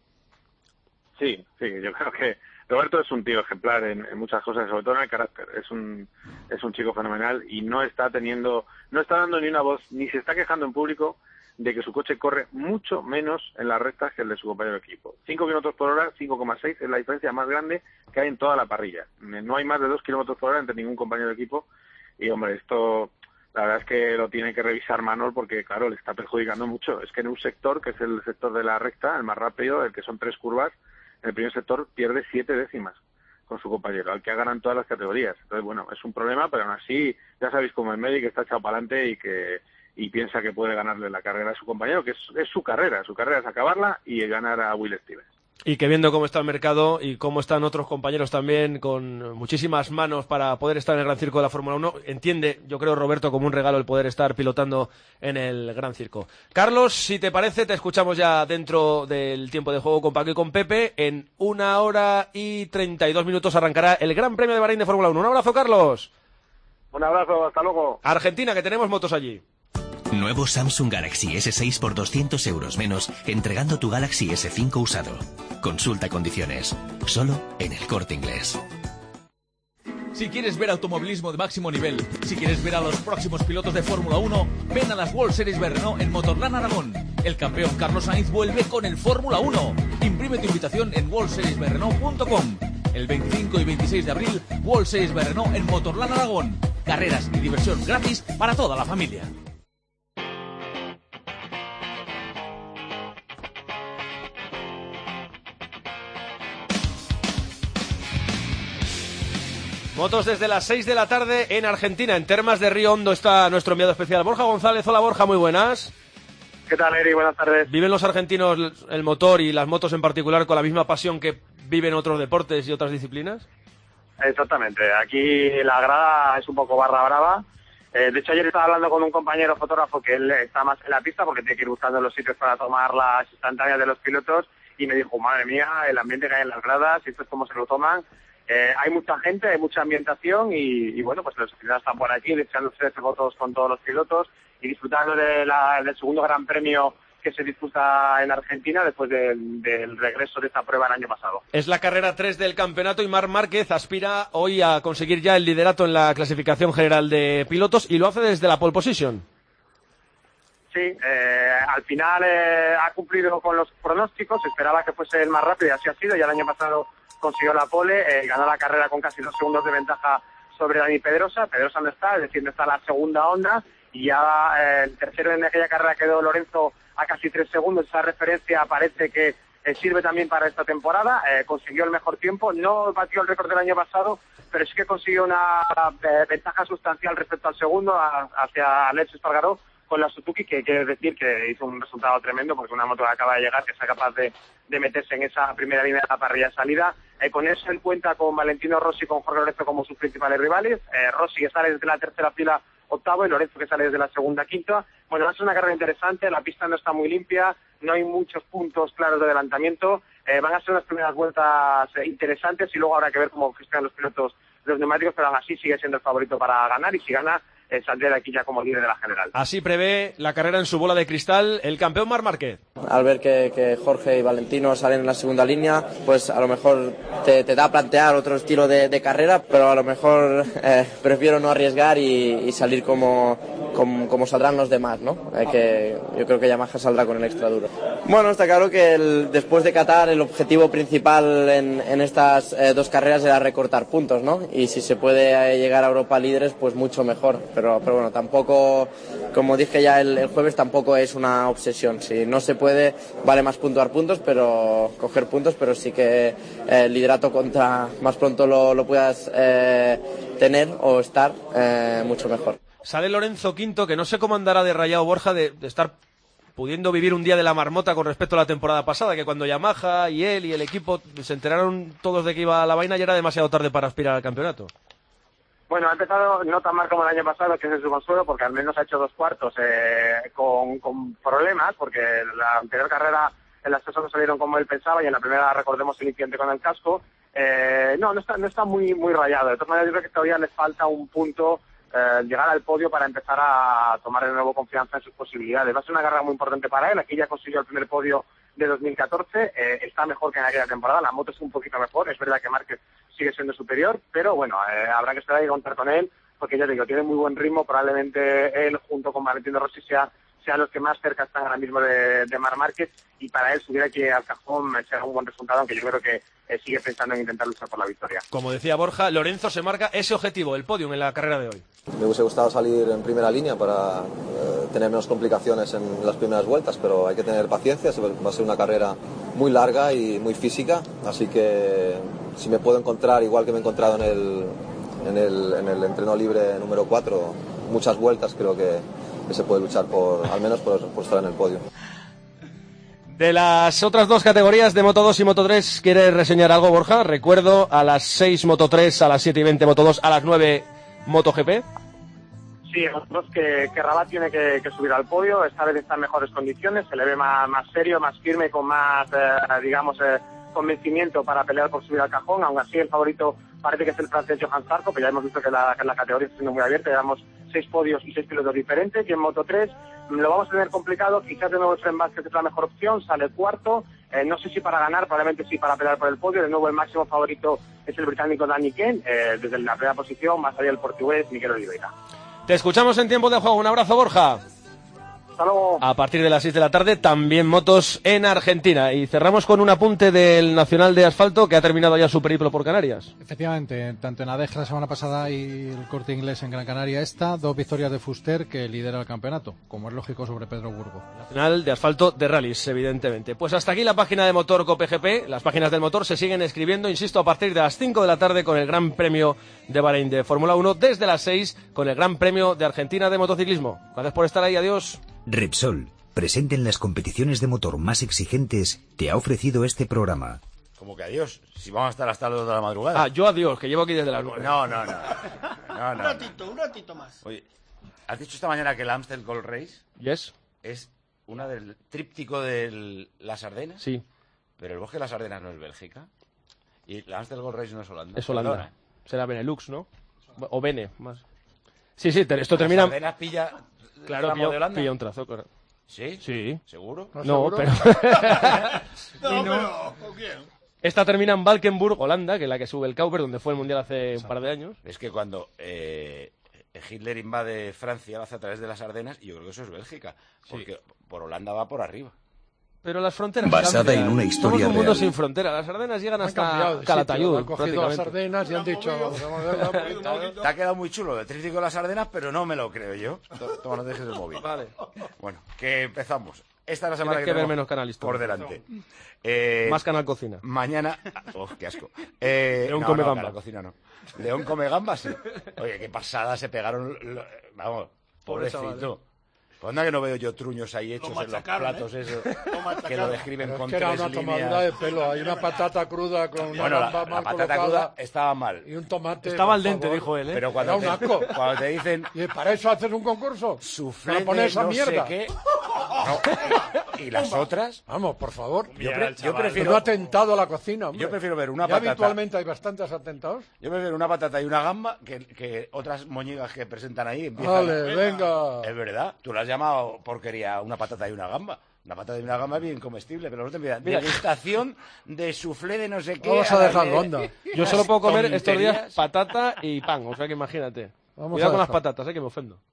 Sí, sí, yo creo que Roberto es un tío ejemplar en, en muchas cosas, sobre todo en el carácter. Es un es un chico fenomenal y no está teniendo, no está dando ni una voz, ni se está quejando en público de que su coche corre mucho menos en las rectas que el de su compañero de equipo. cinco kilómetros por hora, cinco coma seis es la diferencia más grande que hay en toda la parrilla. No hay más de dos kilómetros por hora entre ningún compañero de equipo y, hombre, esto la verdad es que lo tiene que revisar Manol porque, claro, le está perjudicando mucho. Es que en un sector, que es el sector de la recta, el más rápido, el que son tres curvas, en el primer sector pierde siete décimas con su compañero, al que ha ganado en todas las categorías. Entonces, bueno, es un problema, pero aún así, ya sabéis como el Medi que está echado para adelante y que y piensa que puede ganarle la carrera a su compañero, que es, es su carrera, su carrera es acabarla y ganar a Will Stevens. Y que viendo cómo está el mercado y cómo están otros compañeros también con muchísimas manos para poder estar en el Gran Circo de la Fórmula uno, entiende, yo creo, Roberto, como un regalo el poder estar pilotando en el Gran Circo. Carlos, si te parece, te escuchamos ya dentro del tiempo de juego con Paco y con Pepe. En una hora y treinta y dos minutos arrancará el Gran Premio de Bahrein de Fórmula uno. Un abrazo, Carlos. Un abrazo, hasta luego. Argentina, que tenemos motos allí. Nuevo Samsung Galaxy ese seis por doscientos euros menos, entregando tu Galaxy ese cinco usado. Consulta condiciones. Solo en El Corte Inglés. Si quieres ver automovilismo de máximo nivel, si quieres ver a los próximos pilotos de Fórmula uno, ven a las World Series de Renault en Motorland Aragón. El campeón Carlos Sainz vuelve con el Fórmula uno. Imprime tu invitación en world series de renault punto com. El veinticinco y veintiséis de abril, World Series de Renault en Motorland Aragón. Carreras y diversión gratis para toda la familia. Motos desde las seis de la tarde en Argentina. En Termas de Río Hondo está nuestro enviado especial Borja González. Hola, Borja, muy buenas. ¿Qué tal, Eri? Buenas tardes. ¿Viven los argentinos el motor y las motos en particular con la misma pasión que viven otros deportes y otras disciplinas? Exactamente. Aquí la grada es un poco barra brava. Eh, de hecho, ayer estaba hablando con un compañero fotógrafo que él está más en la pista porque tiene que ir buscando los sitios para tomar las instantáneas de los pilotos y me dijo, madre mía, el ambiente que hay en las gradas, esto es como se lo toman. Eh, hay mucha gente, hay mucha ambientación y, y bueno, pues los aficionados están por aquí echándose fotos con todos los pilotos y disfrutando de la, del segundo gran premio que se disputa en Argentina después de, del regreso de esta prueba el año pasado. Es la carrera tres del campeonato y Marc Márquez aspira hoy a conseguir ya el liderato en la clasificación general de pilotos y lo hace desde la pole position. Sí, eh, al final eh, ha cumplido con los pronósticos, se esperaba que fuese el más rápido y así ha sido, ya el año pasado consiguió la pole, eh, ganó la carrera con casi dos segundos de ventaja sobre Dani Pedrosa. Pedrosa no está, es decir, no está la segunda Honda y ya eh, el tercero en aquella carrera quedó Lorenzo a casi tres segundos. Esa referencia parece que eh, sirve también para esta temporada. Eh, consiguió el mejor tiempo, no batió el récord del año pasado, pero sí que consiguió una eh, ventaja sustancial respecto al segundo, a, hacia Alex Espargaró, con la Suzuki, que quiere decir que hizo un resultado tremendo porque una moto que acaba de llegar, que sea capaz de, de meterse en esa primera línea de la parrilla de salida. Eh, con eso él cuenta con Valentino Rossi y con Jorge Lorenzo como sus principales rivales. Eh, Rossi que sale desde la tercera fila octavo y Lorenzo que sale desde la segunda quinta. Bueno, es una carrera interesante, la pista no está muy limpia, no hay muchos puntos claros de adelantamiento. Eh, van a ser unas primeras vueltas eh, interesantes y luego habrá que ver cómo gestionan los pilotos los neumáticos, pero aún así sigue siendo el favorito para ganar y si gana eh, saldría de aquí ya como líder de la general. Así prevé la carrera en su bola de cristal el campeón Marc Márquez. Al ver que, que Jorge y Valentino salen en la segunda línea, pues a lo mejor te, te da a plantear otro estilo de, de carrera, pero a lo mejor eh, prefiero no arriesgar y, y salir como, com, como saldrán los demás, ¿no? Eh, que yo creo que Yamaha saldrá con el extra duro. Bueno, está claro que el, después de Qatar el objetivo principal en, en estas eh, dos carreras era recortar puntos, ¿no? Y si se puede eh, llegar a Europa líderes, pues mucho mejor. Pero, pero bueno, tampoco, como dije ya el, el jueves, tampoco es una obsesión. Si no se puede, vale más puntuar puntos, pero coger puntos, pero sí que eh, el liderato contra más pronto lo, lo puedas eh, tener o estar, eh, mucho mejor. Sale Lorenzo Quinto, que no sé cómo andará de rayado Borja de, de estar pudiendo vivir un día de la marmota con respecto a la temporada pasada, que cuando Yamaha y él y el equipo se enteraron todos de que iba a la vaina ya era demasiado tarde para aspirar al campeonato. Bueno, ha empezado no tan mal como el año pasado, que es su consuelo, porque al menos ha hecho dos cuartos eh, con, con problemas, porque la anterior carrera en las cosas no salieron como él pensaba y en la primera, recordemos, el incidente con el casco. Eh, no, no está, no está muy, muy rayado. De todas maneras, yo creo que todavía le falta un punto, eh, llegar al podio para empezar a tomar de nuevo confianza en sus posibilidades. Va a ser una carrera muy importante para él. Aquí ya consiguió el primer podio de dos mil catorce. Eh, está mejor que en aquella temporada. La moto es un poquito mejor. Es verdad que Márquez sigue siendo superior, pero bueno, eh, habrá que esperar y contar con él, porque ya digo, tiene muy buen ritmo. Probablemente él, junto con Valentino Rossi, sea sean los que más cerca están ahora mismo de, de Marc Márquez, y para él subir aquí al cajón será un buen resultado, aunque yo creo que eh, sigue pensando en intentar luchar por la victoria. Como decía Borja, Lorenzo se marca ese objetivo, el podium en la carrera de hoy. Me hubiese gustado salir en primera línea para eh, tener menos complicaciones en las primeras vueltas, pero hay que tener paciencia, va a ser una carrera muy larga y muy física, así que si me puedo encontrar igual que me he encontrado en el, en el, en el entreno libre número cuatro, muchas vueltas, creo que que se puede luchar por, al menos por, por estar en el podio. De las otras dos categorías de Moto dos y Moto tres, ¿quieres reseñar algo, Borja? Recuerdo, a las seis Moto tres, a las siete y veinte Moto dos, a las nueve MotoGP. Sí, nosotros que, que Rabat tiene que, que subir al podio, esta vez está en mejores condiciones, se le ve más, más serio, más firme, con más, eh, digamos, eh, convencimiento para pelear por subir al cajón. Aún así, el favorito parece que es el francés Johan Zarco, pero ya hemos visto que la, que la categoría está siendo muy abierta, llevamos seis podios y seis pilotos diferentes, y en Moto tres lo vamos a tener complicado. Quizás de nuevo Sven Vázquez es la mejor opción, sale cuarto, eh, no sé si para ganar, probablemente sí para pelear por el podio. De nuevo el máximo favorito es el británico Danny Ken, eh, desde la primera posición, más allá el portugués Miguel Oliveira. Te escuchamos en tiempo de juego, un abrazo, Borja. Hasta luego. A partir de las seis de la tarde, también motos en Argentina. Y cerramos con un apunte del Nacional de Asfalto, que ha terminado ya su periplo por Canarias. Efectivamente, tanto en Adeje la semana pasada y el Corte Inglés en Gran Canaria esta, dos victorias de Fuster, que lidera el campeonato, como es lógico, sobre Pedro Burgo. Nacional de Asfalto de rallies, evidentemente. Pues hasta aquí la página de Motor COPEGP. Las páginas del motor se siguen escribiendo, insisto, a partir de las cinco de la tarde con el Gran Premio de Bahrein de Fórmula uno, desde las seis con el Gran Premio de Argentina de motociclismo. Gracias por estar ahí, adiós. Repsol, presente en las competiciones de motor más exigentes, te ha ofrecido este programa. Como que adiós, si vamos a estar hasta las dos de la madrugada. Ah, yo adiós, que llevo aquí desde las nueve. No, no, no. no, no. Un ratito, un ratito más. Oye, ¿has dicho esta mañana que el Amstel Gold Race yes. es una del tríptico de las Ardenas? Sí. Pero el Bosque de las Ardenas no es Bélgica. Y el Amstel Gold Race no es Holanda. Es Holanda. Perdona. Será Benelux, ¿no? O Bene, más. Sí, sí, te, esto termina... Las Ardenas pilla... Claro, pilla, pilla un trazo, claro. ¿Sí? Sí. ¿Seguro? No, ¿Seguro? pero... no, pero... ¿con quién? Esta termina en Valkenburg, Holanda, que es la que sube el Kauper, donde fue el Mundial hace un par de años. Es que cuando eh, Hitler invade Francia, lo hace a través de las Ardenas, y yo creo que eso es Bélgica, porque sí. Por Holanda va por arriba. Pero las fronteras basada cambian. en una historia Somos un mundo real. sin frontera. Las Ardenas llegan Han hasta cambiado de Calatayud. sitio, han cogido las Ardenas y han dicho... Te ha quedado muy chulo el tríptico de las Ardenas, pero no me lo creo yo. Toma, no dejes el móvil. Vale. Bueno, que empezamos. Esta es la semana Tienes que, que ver menos Canal Historia. por delante. Eh, Más Canal Cocina. Mañana... ¡Oh, qué asco! Eh, León no, come no, gamba. Canal Cocina no. León come gamba, sí. Oye, qué pasada se pegaron... Lo, vamos, Pobre pobrecito. Anda que no veo yo truños ahí hechos en los platos, ¿eh? eso, lo que lo describen Pero con es que era tres una líneas. tomadura de pelo, hay una patata cruda con una Bueno, gamba la, mal la patata colocada cruda estaba mal. y un tomate. Estaba al por dente, favor. dijo él, ¿eh? Pero cuando Era un te, asco. cuando te dicen ¿Y para eso haces un concurso? suflé ¿Para poner de esa no mierda? sé qué... No. ¿Y las otras? Vamos, por favor. Yo, pre- yo Un prefiero... atentado a la cocina, hombre. Yo prefiero ver una Ya patata... habitualmente hay bastantes atentados. Yo prefiero una patata y una gamba que, que otras moñigas que presentan ahí. Empiezan Vale, a... venga. Es verdad. Tú lo has llamado porquería una patata y una gamba. Una patata y una gamba es bien comestible, pero no te miras. Degustación de suflé de no sé qué. Vamos a la dejarlo, de- onda. Yo solo puedo comer estos tonterías. días patata y pan, o sea que imagínate. Vamos Cuidado a con las dejar. patatas, eh, que me ofendo.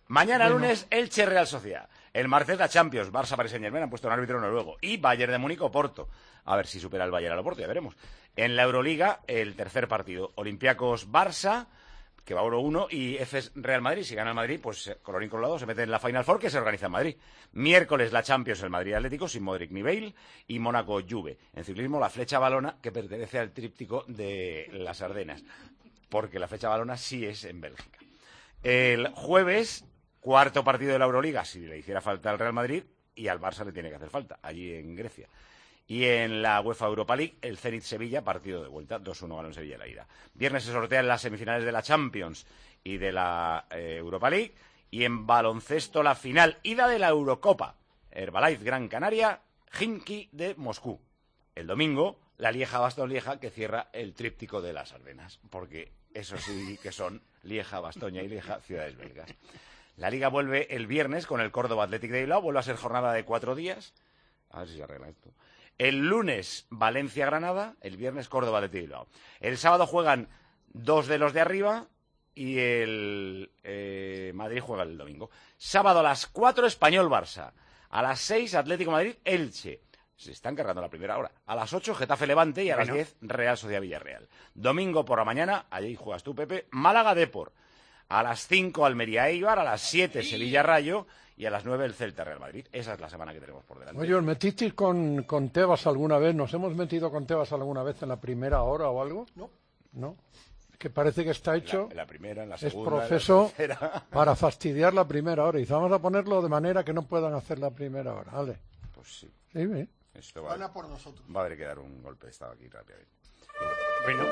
Mañana Bueno. lunes, Elche Real Sociedad. El martes la Champions, Barça Paris Saint-Germain han puesto un árbitro noruego. Y Bayern de Múnich Oporto. A ver si supera el Bayern al Oporto, ya veremos. En la Euroliga, el tercer partido. Olympiacos Barça, que va uno uno, y F S Real Madrid. Si gana el Madrid, pues colorín colorado, se mete en la Final Four, que se organiza en Madrid. Miércoles la Champions, el Madrid Atlético, sin Modric ni Bale, y Mónaco Juve. En ciclismo, la Flecha Valona, que pertenece al tríptico de las Ardenas, porque la Flecha Valona sí es en Bélgica. El jueves, cuarto partido de la Euroliga, si le hiciera falta al Real Madrid, y al Barça le tiene que hacer falta, allí en Grecia. Y en la UEFA Europa League, el Zenit Sevilla, partido de vuelta, dos uno ganó en Sevilla la ida. Viernes se sortean las semifinales de la Champions y de la eh, Europa League. Y en baloncesto, la final, ida de la Eurocopa. Herbalife Gran Canaria, Khimki de Moscú. El domingo, la Lieja Bastogne Lieja, que cierra el tríptico de las Ardenas. Porque eso sí que son Lieja, Bastoña y Lieja, ciudades belgas. La Liga vuelve el viernes con el Córdoba Athletic de Bilbao. Vuelve a ser jornada de cuatro días. A ver si se arregla esto. El lunes, Valencia-Granada. El viernes, Córdoba Athletic de Bilbao. El sábado juegan dos de los de arriba y el eh, Madrid juega el domingo. Sábado a las cuatro, Español-Barça. A las seis, Atlético Madrid-Elche. Se están cargando la primera hora. A las ocho, Getafe-Levante y a Bueno. Bueno. las diez, Real Sociedad-Villarreal. Domingo por la mañana, allí juegas tú, Pepe, Málaga-Depor. A las cinco, Almería-Eibar. A las siete, Sevilla-Rayo. Y a las nueve, el Celta-Real Madrid. Esa es la semana que tenemos por delante. Oye, ¿os metisteis con, con Tebas alguna vez? ¿Nos hemos metido con Tebas alguna vez en la primera hora o algo? No. ¿No? Es que parece que está hecho... En la primera, en la es segunda, proceso en la tercera. para fastidiar la primera hora. Y dice, vamos a ponerlo de manera que no puedan hacer la primera hora. Vale. Pues sí. Sí, ¿eh? Esto va, Van a por nosotros. va a haber que dar un golpe de estado aquí rápidamente. Bueno,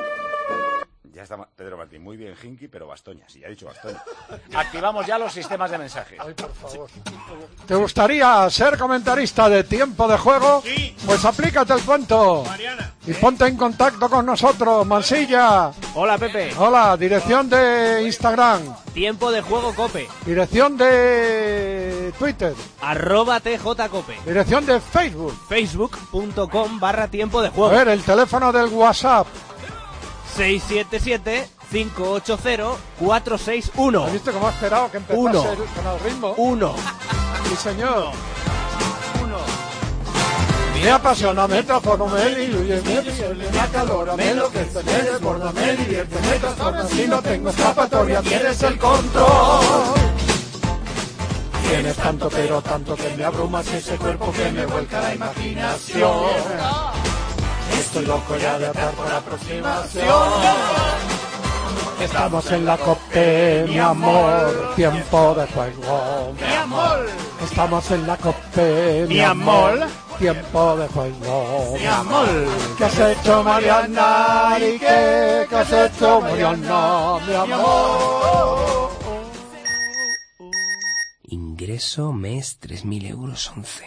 ya está Pedro Martín. Muy bien, Hinky, pero Bastoña. Sí, ya he dicho Bastoña. Activamos ya los sistemas de mensajes. Ay, por favor. ¿Te gustaría ser comentarista de Tiempo de Juego? Sí. Pues aplícate el cuento. Mariana. Y ponte en contacto con nosotros, Mansilla. Hola, Pepe. Hola, dirección de Instagram. Tiempo de Juego Cope. Dirección de Twitter. Arroba T J Cope. Dirección de Facebook. Facebook.com barra Tiempo de A Juego. ver, el teléfono del WhatsApp. seis siete siete, cinco ocho cero, cuatro seis uno. ¿Has visto cómo ha esperado que empezase Uno. el, con el ritmo? Uno. Sí, señor. Uno. Me apasiona, me transformo, me diluye, me diluye, me acalora, me enloquece, me desborda, me divierte, me trastorna. Si no tengo escapatoria, tienes el control. Tienes tanto, pero tanto que me abrumas ese cuerpo que me vuelca la imaginación. Estoy loco ya de atar por aproximación. Estamos en la COPE, mi amor, tiempo de juego. Mi amor. Estamos en la COPE, mi Mi amor, amor. tiempo de juego. Mi amor. ¿Qué has hecho, Mariana? ¿Y qué? ¿Qué has hecho, Mariana? Mi amor. Ingreso mes tres mil euros once.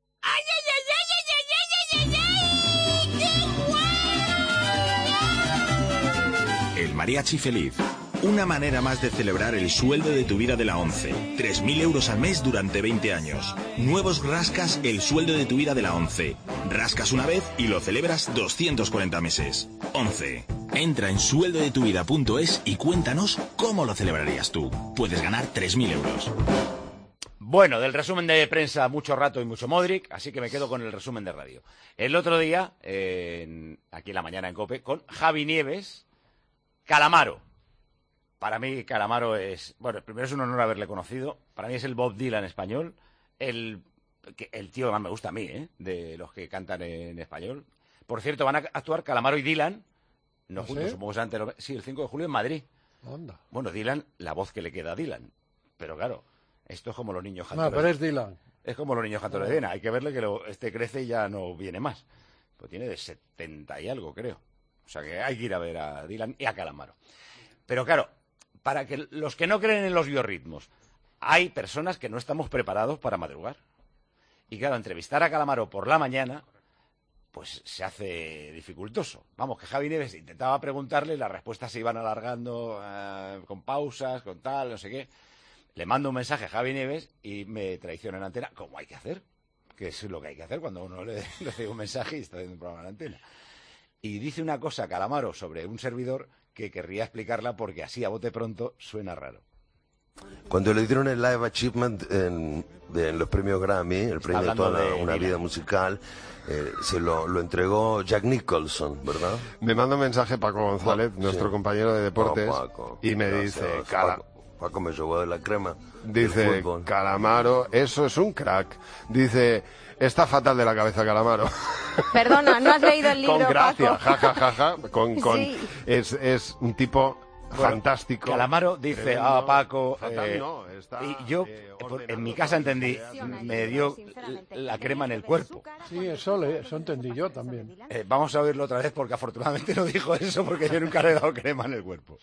El Mariachi Feliz. Una manera más de celebrar el sueldo de tu vida de la ONCE. tres mil euros al mes durante veinte años. Nuevos Rascas el sueldo de tu vida de la ONCE. Rascas una vez y lo celebras doscientos cuarenta meses. ONCE. Entra en sueldo de tu vida punto es y cuéntanos cómo lo celebrarías tú. Puedes ganar tres mil euros. Bueno, del resumen de prensa mucho rato y mucho Modric, así que me quedo con el resumen de radio. El otro día, eh, en- aquí en la mañana en COPE, con Javi Nieves, Calamaro. Para mí Calamaro es, bueno, primero es un honor haberle conocido, para mí es el Bob Dylan español, el, que- el tío que más me gusta a mí, ¿eh? De los que cantan en español. Por cierto, van a actuar Calamaro y Dylan, no ¿Ah, juntos, sí? supongo que serán telo- sí, el cinco de julio en Madrid. Anda. Bueno, Dylan, la voz que le queda a Dylan, pero claro, esto es como los niños No, cantores. pero es Dylan. Es como los niños cantores de Viena. Hay que verle que lo, este crece y ya no viene más. Pues tiene de setenta y algo, creo. O sea que hay que ir a ver a Dylan y a Calamaro. Pero claro, para que los que no creen en los biorritmos, hay personas que no estamos preparados para madrugar. Y claro, entrevistar a Calamaro por la mañana, pues se hace dificultoso. Vamos, que Javi Nieves intentaba preguntarle y las respuestas se iban alargando eh, con pausas, con tal, no sé qué. Le mando un mensaje a Javi Nieves y me traiciona en antena, como hay que hacer, que es lo que hay que hacer cuando uno le recibe un mensaje y está haciendo un programa en antena. Y dice una cosa Calamaro sobre un servidor que querría explicarla porque así a bote pronto suena raro. Cuando le dieron el Live Achievement en, de, en los premios Grammy, el premio a toda de una Dylan. vida musical, eh, se lo, lo entregó Jack Nicholson, ¿verdad? Me manda un mensaje Paco González, Sí. nuestro compañero de deportes, Oh, Paco, y me gracias, dice, Cala, Paco, Paco me llevó de la crema. dice, del fútbol. Calamaro, eso es un crack. Dice, está fatal de la cabeza Calamaro. Perdona, ¿no has leído el libro, Con gracia, Paco? ja, ja, ja, ja, con, con, Sí. es, es un tipo Bueno, fantástico. Calamaro dice, tremendo. ah, Paco, Fatal eh, no, está, y yo eh, por- en mi casa entendí, me dio la crema en el cuerpo. Sí, eso, le, eso entendí yo también. Eh, vamos a oírlo otra vez porque afortunadamente no dijo eso porque yo nunca le he dado crema en el cuerpo.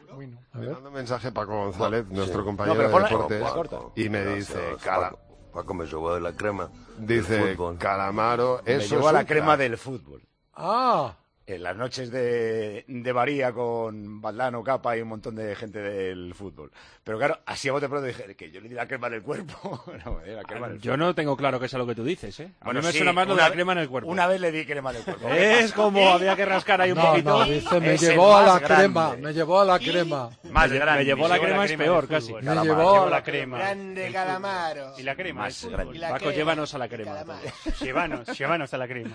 Me manda un mensaje Paco González, nuestro Sí. compañero No, pero ponla- de deportes, la corta. y me Gracias, dice, Cala, Paco, Paco me llevó de la crema. del dice, fútbol. Calamaro, Me eso llevó es a la un crema crack. del fútbol. Ah, En las noches de, de María con Valdano, Capa y un montón de gente del fútbol. Pero claro, así a bote pronto dije que yo le di la crema en el cuerpo. No, me di la crema en el Yo no tengo claro que sea lo que tú dices, ¿eh? A Bueno, mí me sí, suena más lo de una la ve- crema en el cuerpo. Una vez le di crema en el cuerpo. Es como había que rascar ahí un no, poquito. no, dice, me Es el llevó a más la grande. crema, me llevó a la crema. Más me, lle- grande. me llevó la crema, es peor, casi. Me llevó a la crema. Grande Calamaro. Y la crema. Más ¿eh? grande. Y la Paco, crema. llévanos a la crema. Calamaro. Llévanos, llévanos a la crema.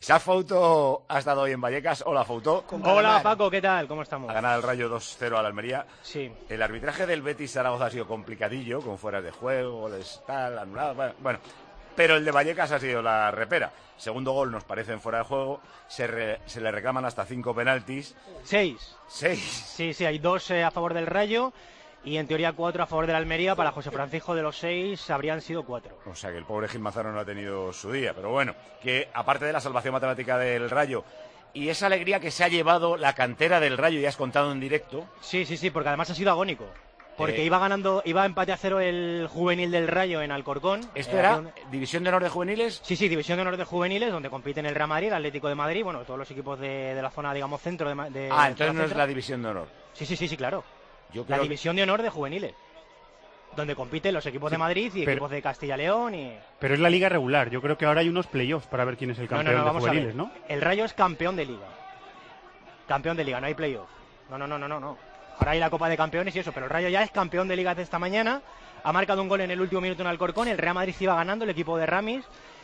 Safauto ha estado hoy en Vallecas. Hola, Fauto. Hola, Paco, ¿qué tal? ¿Cómo estamos? Ha ganado el Rayo dos cero al Almería. Sí. El arbitraje del Betis Zaragoza ha sido complicadillo, con fueras de juego, goles tal, anulados, bueno, bueno. Pero el de Vallecas ha sido la repera. Segundo gol nos parece en fuera de juego. Se, re- se le reclaman hasta cinco penaltis. Seis. Seis. Sí, sí, hay dos eh, a favor del Rayo y en teoría cuatro a favor del Almería. Para José Francisco, de los seis habrían sido cuatro. O sea que el pobre Gil Manzano no ha tenido su día. Pero bueno, que aparte de la salvación matemática del Rayo y esa alegría que se ha llevado la cantera del Rayo, ya has contado en directo. Sí, sí, sí, porque además ha sido agónico. Porque Eh. iba ganando, iba empate a cero el juvenil del Rayo en Alcorcón. ¿Esto Eh, era había un- División de Honor de Juveniles? Sí, sí, División de Honor de Juveniles, donde compiten el Real Madrid, el Atlético de Madrid, bueno, todos los equipos de, de la zona, digamos, centro de, Ma- de Ah, entonces zona no es centro. la División de Honor. Sí, sí, sí, sí, claro. Yo La creo- División de Honor de Juveniles, donde compiten los equipos de Madrid y pero- equipos de Castilla y León y... Pero es la liga regular. Yo creo que ahora hay unos playoffs para ver quién es el No, campeón no, no, de vamos a juveniles, ver. ¿no? El Rayo es campeón de liga. Campeón de liga, no hay playoff. No, no, no, no, no, no. Ahora hay la Copa de Campeones y eso, pero el Rayo ya es campeón de liga de esta mañana. Ha marcado un gol en el último minuto en Alcorcón. El Real Madrid iba ganando, el equipo de Ramis.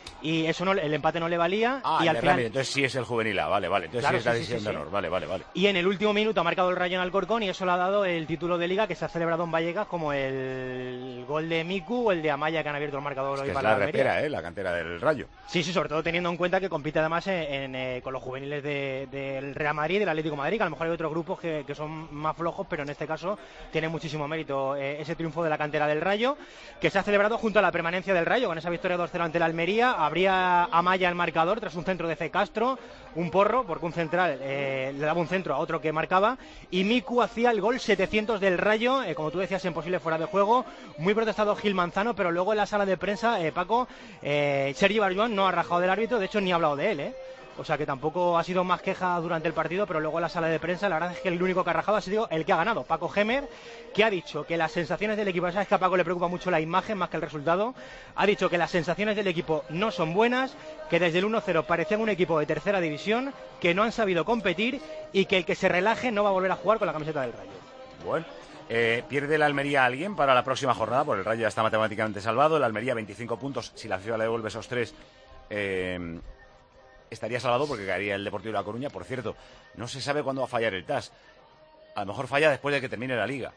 Y eso no, el empate no le valía. Ah, y el al de final... Rami, entonces sí es el juvenil A, vale, vale. Entonces Claro, sí es la sí, sí, División sí, de sí. Honor, vale, vale, vale. Y en el último minuto ha marcado el Rayo en Alcorcón y eso le ha dado el título de liga que se ha celebrado en Vallecas, como el gol de Miku o el de Amaya, que han abierto el marcador Es hoy que es para la la Almería. repera, ¿eh? La cantera del Rayo. Sí, sí, sobre todo teniendo en cuenta que compite además en, en, eh, con los juveniles de- del Real Madrid y del Atlético de Madrid, que a lo mejor hay otros grupos que, que son más flojos, pero en este caso tiene muchísimo mérito eh, ese triunfo de la cantera del Rayo, que se ha celebrado junto a la permanencia del Rayo, con esa victoria dos cero ante la Almería. Habría Amaya el marcador tras un centro de C. Castro, un porro, porque un central eh, le daba un centro a otro que marcaba, y Miku hacía el gol setecientos del Rayo, eh, como tú decías, en posible fuera de juego. Muy protestado Gil Manzano, pero luego en la sala de prensa, eh, Paco, eh, Sergi Barjuan no ha rajado del árbitro, de hecho ni ha hablado de él, ¿eh? O sea que tampoco ha sido más queja durante el partido, pero luego en la sala de prensa la verdad es que el único que ha rajado ha sido el que ha ganado, Paco Gemer, que ha dicho que las sensaciones del equipo, sabes que a Paco le preocupa mucho la imagen más que el resultado, ha dicho que las sensaciones del equipo no son buenas, que desde el uno cero parecían un equipo de tercera división, que no han sabido competir y que el que se relaje no va a volver a jugar con la camiseta del Rayo. Bueno. Eh, ¿Pierde la Almería a alguien para la próxima jornada? Porque el Rayo ya está matemáticamente salvado. El Almería veinticinco puntos. Si la FIFA le devuelve esos tres, eh, estaría salvado porque caería el Deportivo de La Coruña. Por cierto, no se sabe cuándo va a fallar el T A S. A lo mejor falla después de que termine la Liga.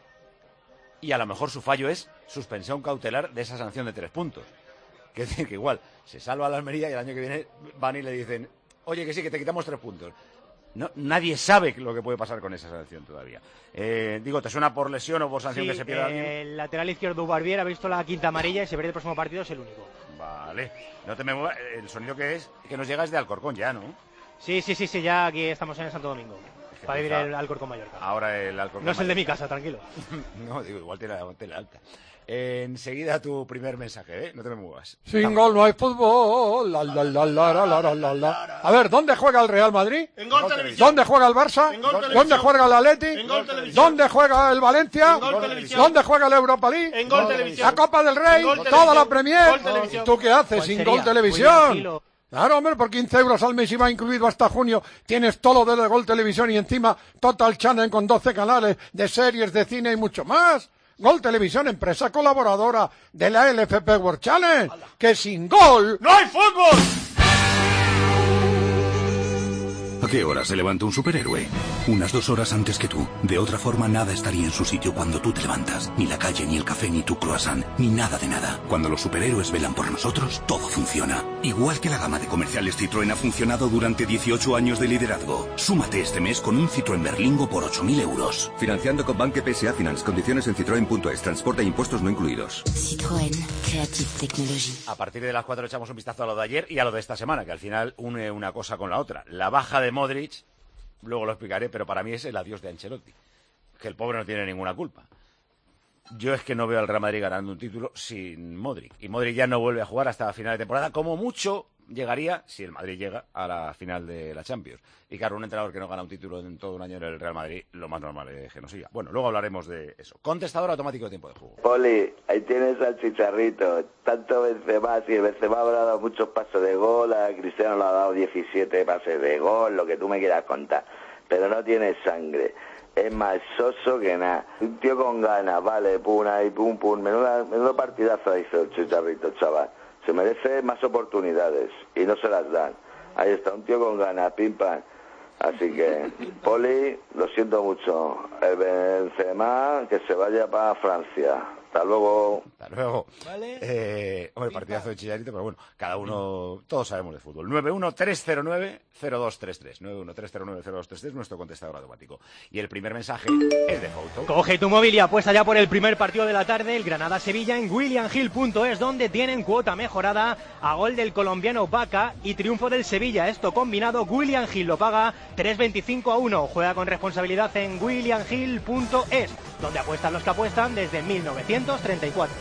Y a lo mejor su fallo es suspensión cautelar de esa sanción de tres puntos. Que es decir, que igual se salva la Almería y el año que viene van y le dicen, oye, que sí, que te quitamos tres puntos. No, nadie sabe lo que puede pasar con esa sanción todavía. Eh, digo, ¿te suena por lesión o por sanción Sí, que se pierda eh, alguien? el lateral izquierdo Barbier ha visto la quinta amarilla y se pierde el próximo partido, es el único. Vale. No te me muevas. El sonido que es que nos llega es de Alcorcón ya, ¿no? Sí, sí, sí, sí, ya aquí estamos en Santo Domingo. que Para vivir quizá- el Alcorcón Mallorca. Ahora el Alcorcón. No es el de mi Mallorca. casa, tranquilo. No, digo, igual tiene la tele alta. Eh, enseguida tu primer mensaje, ¿eh? No te me muevas. Sin gol no hay fútbol. La, la, la, la, la, la, la, la. A ver, ¿dónde juega el Real Madrid? En Gol Televisión. ¿Dónde juega el Barça? En Gol ¿Dónde Televisión. juega el Atleti? En Gol Televisión. ¿Dónde juega el Valencia? En Gol Televisión. ¿Dónde juega el Europa League? En Gol Televisión. La Copa del Rey, En Gol toda Televisión. la Premier. Gol Televisión. ¿Tú qué haces ¿Cuál sin sería? Gol Muy Televisión? tranquilo. Claro, hombre, por quince euros al mes iba incluido hasta junio. Tienes todo lo de Gol Televisión y encima Total Channel con doce canales de series, de cine y mucho más. Gol Televisión, empresa colaboradora de la L F P World Challenge, que sin gol ¡no hay fútbol! ¿A qué hora se levanta un superhéroe? Unas dos horas antes que tú. De otra forma, nada estaría en su sitio cuando tú te levantas. Ni la calle, ni el café, ni tu croissant, ni nada de nada. Cuando los superhéroes velan por nosotros, todo funciona. Igual que la gama de comerciales Citroën ha funcionado durante dieciocho años de liderazgo. Súmate este mes con un Citroën Berlingo por ocho mil euros. Financiando con Banque P S A Finance. Condiciones en citroen punto es. Transporte e impuestos no incluidos. Citroën. Creative Technology. A partir de las cuatro echamos un vistazo a lo de ayer y a lo de esta semana, que al final une una cosa con la otra. La baja de Modric, luego lo explicaré, pero para mí es el adiós de Ancelotti, que el pobre no tiene ninguna culpa. Yo es que no veo al Real Madrid ganando un título sin Modric, y Modric ya no vuelve a jugar hasta la final de temporada, como mucho llegaría, si el Madrid llega, a la final de la Champions. Y claro, un entrenador que no gana un título en todo un año en el Real Madrid, lo más normal es que no siga. Bueno, luego hablaremos de eso. Contestador automático de tiempo de juego. Poli, ahí tienes al Chicharrito. Tanto Benzema, si el Benzema habrá dado muchos pasos de gol, a Cristiano le ha dado diecisiete pases de gol, lo que tú me quieras contar. Pero no tiene sangre. Es más soso que nada. Un tío con ganas, vale, pum, ahí, pum, pum. Menuda, menudo partidazo hizo el Chicharrito, chaval. Se merece más oportunidades y no se las dan. Ahí está, un tío con ganas, pim, pam. Así que, Poli, lo siento mucho. El Benzema, que se vaya para Francia. Hasta luego. Hasta luego. Vale. Eh, hombre, partidazo de Chicharito, pero bueno, cada uno, todos sabemos de fútbol. nueve uno tres cero nueve cero dos tres tres. nueve uno tres cero nueve cero dos tres tres, nuestro contestador automático. Y el primer mensaje es de Fouto. Coge tu móvil y apuesta ya por el primer partido de la tarde, el Granada-Sevilla, en william hill punto es, donde tienen cuota mejorada a gol del colombiano Vaca y triunfo del Sevilla. Esto combinado, William Hill lo paga tres veinticinco a uno. Juega con responsabilidad en william hill punto es, donde apuestan los que apuestan desde mil novecientos treinta y cuatro.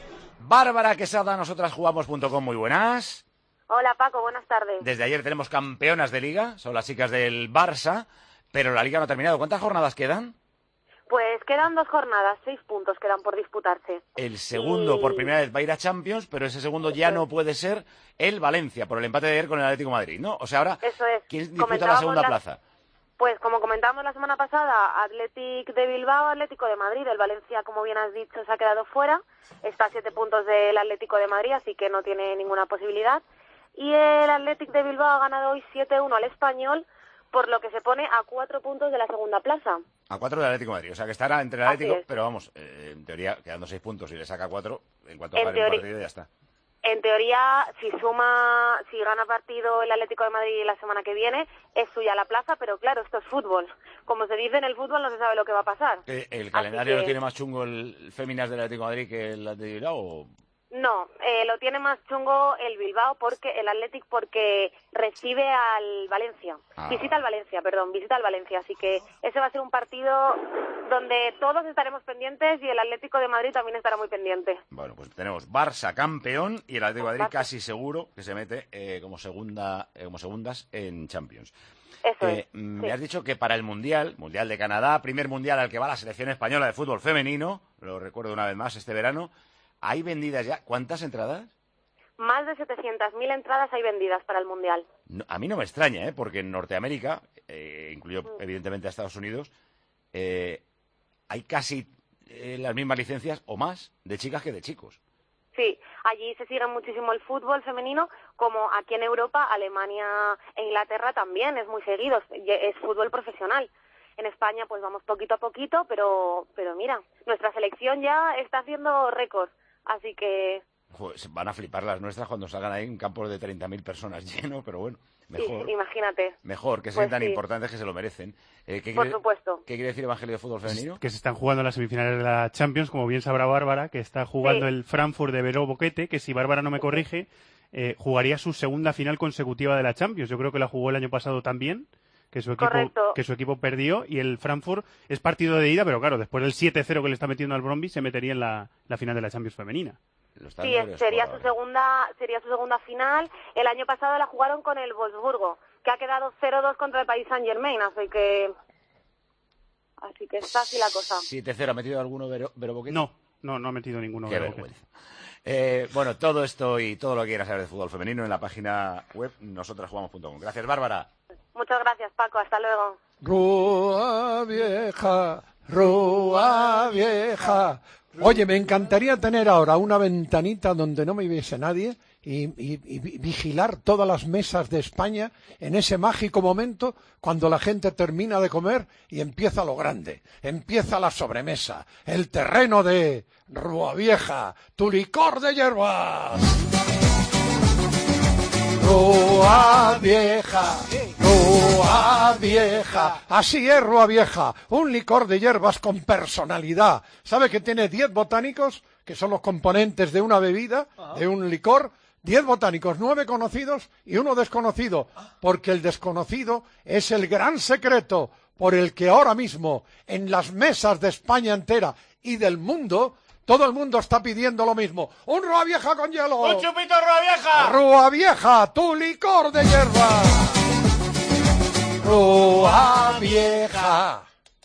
Bárbara Quesada, nosotras jugamos punto com, muy buenas. Hola Paco, buenas tardes. Desde ayer tenemos campeonas de liga, son las chicas del Barça, pero la liga no ha terminado. ¿Cuántas jornadas quedan? Pues quedan dos jornadas, seis puntos quedan por disputarse. El segundo y... por primera vez va a ir a Champions, pero ese segundo ya no puede ser el Valencia, por el empate de ayer con el Atlético de Madrid, ¿no? O sea, ahora, Eso es. ¿quién disputa la segunda la... plaza? Pues como comentábamos la semana pasada, Athletic de Bilbao, Atlético de Madrid. El Valencia, como bien has dicho, se ha quedado fuera. Está a siete puntos del Atlético de Madrid, así que no tiene ninguna posibilidad. Y el Athletic de Bilbao ha ganado hoy siete uno al Español, por lo que se pone a cuatro puntos de la segunda plaza. A cuatro del Atlético de Madrid, o sea que estará entre el Atlético, pero vamos, eh, en teoría, quedando seis puntos y le saca cuatro, en cuanto gane un partido ya está. En teoría, si suma, si gana partido el Atlético de Madrid la semana que viene, es suya la plaza, pero claro, esto es fútbol. Como se dice en el fútbol, no se sabe lo que va a pasar. Eh, ¿El calendario que... lo tiene más chungo el Féminas del Atlético de Madrid que el de Bilbao? O... No, eh, lo tiene más chungo el Bilbao, porque el Athletic porque recibe al Valencia. Ah. Visita al Valencia, perdón, visita al Valencia. Así que ese va a ser un partido donde todos estaremos pendientes y el Atlético de Madrid también estará muy pendiente. Bueno, pues tenemos Barça campeón y el Atlético de Madrid casi seguro que se mete eh, como segunda, eh, como segundas en Champions. Eso eh, es, me sí. has dicho que para el Mundial, Mundial de Canadá, primer Mundial al que va la selección española de fútbol femenino, lo recuerdo una vez más este verano, ¿hay vendidas ya? ¿Cuántas entradas? Más de setecientas mil entradas hay vendidas para el Mundial. No, a mí no me extraña, ¿eh? Porque en Norteamérica, eh, incluyo mm. evidentemente a Estados Unidos, eh, hay casi eh, las mismas licencias o más de chicas que de chicos. Sí, allí se sigue muchísimo el fútbol femenino, como aquí en Europa, Alemania e Inglaterra también es muy seguido, es fútbol profesional. En España pues vamos poquito a poquito, pero pero mira, nuestra selección ya está haciendo récords, así que... Joder, van a flipar las nuestras cuando salgan ahí en campos de treinta mil personas lleno, pero bueno, mejor. Sí, imagínate. Mejor, que pues sean tan sí. importantes que se lo merecen. Eh, ¿qué Por quiere, supuesto. ¿Qué quiere decir Evangelio de Fútbol Femenino? Que se están jugando las semifinales de la Champions, como bien sabrá Bárbara, que está jugando sí. el Frankfurt de Vero Boquete, que si Bárbara no me corrige, eh, jugaría su segunda final consecutiva de la Champions. Yo creo que la jugó el año pasado también. Que su, equipo, que su equipo perdió y el Frankfurt es partido de ida, pero claro, después del siete cero que le está metiendo al Brøndby se metería en la, la final de la Champions femenina. Sí, sería su segunda sería su segunda final. El año pasado la jugaron con el Wolfsburgo, que ha quedado cero dos contra el Paris Saint-Germain, así que así que está así la cosa. siete cero, ¿ha metido alguno Vero, Vero Boquete? No, no, no ha metido ninguno Qué Vero Boquete. Eh, bueno, todo esto y todo lo que quieras saber de fútbol femenino en la página web nosotras jugamos punto com. Gracias, Bárbara. Muchas gracias, Paco. Hasta luego. Rúa vieja, Rúa Vieja. Oye, me encantaría tener ahora una ventanita donde no me viese nadie y, y, y vigilar todas las mesas de España en ese mágico momento cuando la gente termina de comer y empieza lo grande, empieza la sobremesa, el terreno de Rúa Vieja, tu licor de hierbas. Rúa Vieja, Rúa Vieja, así es Rúa Vieja, un licor de hierbas con personalidad. ¿Sabe que tiene diez botánicos, que son los componentes de una bebida, de un licor? Diez botánicos, nueve conocidos y uno desconocido, porque el desconocido es el gran secreto por el que ahora mismo en las mesas de España entera y del mundo, todo el mundo está pidiendo lo mismo. ¡Un Rúa Vieja con hielo! ¡Un chupito Rúa Vieja! ¡Rúa Vieja, tu licor de hierba! ¡Rúa Vieja!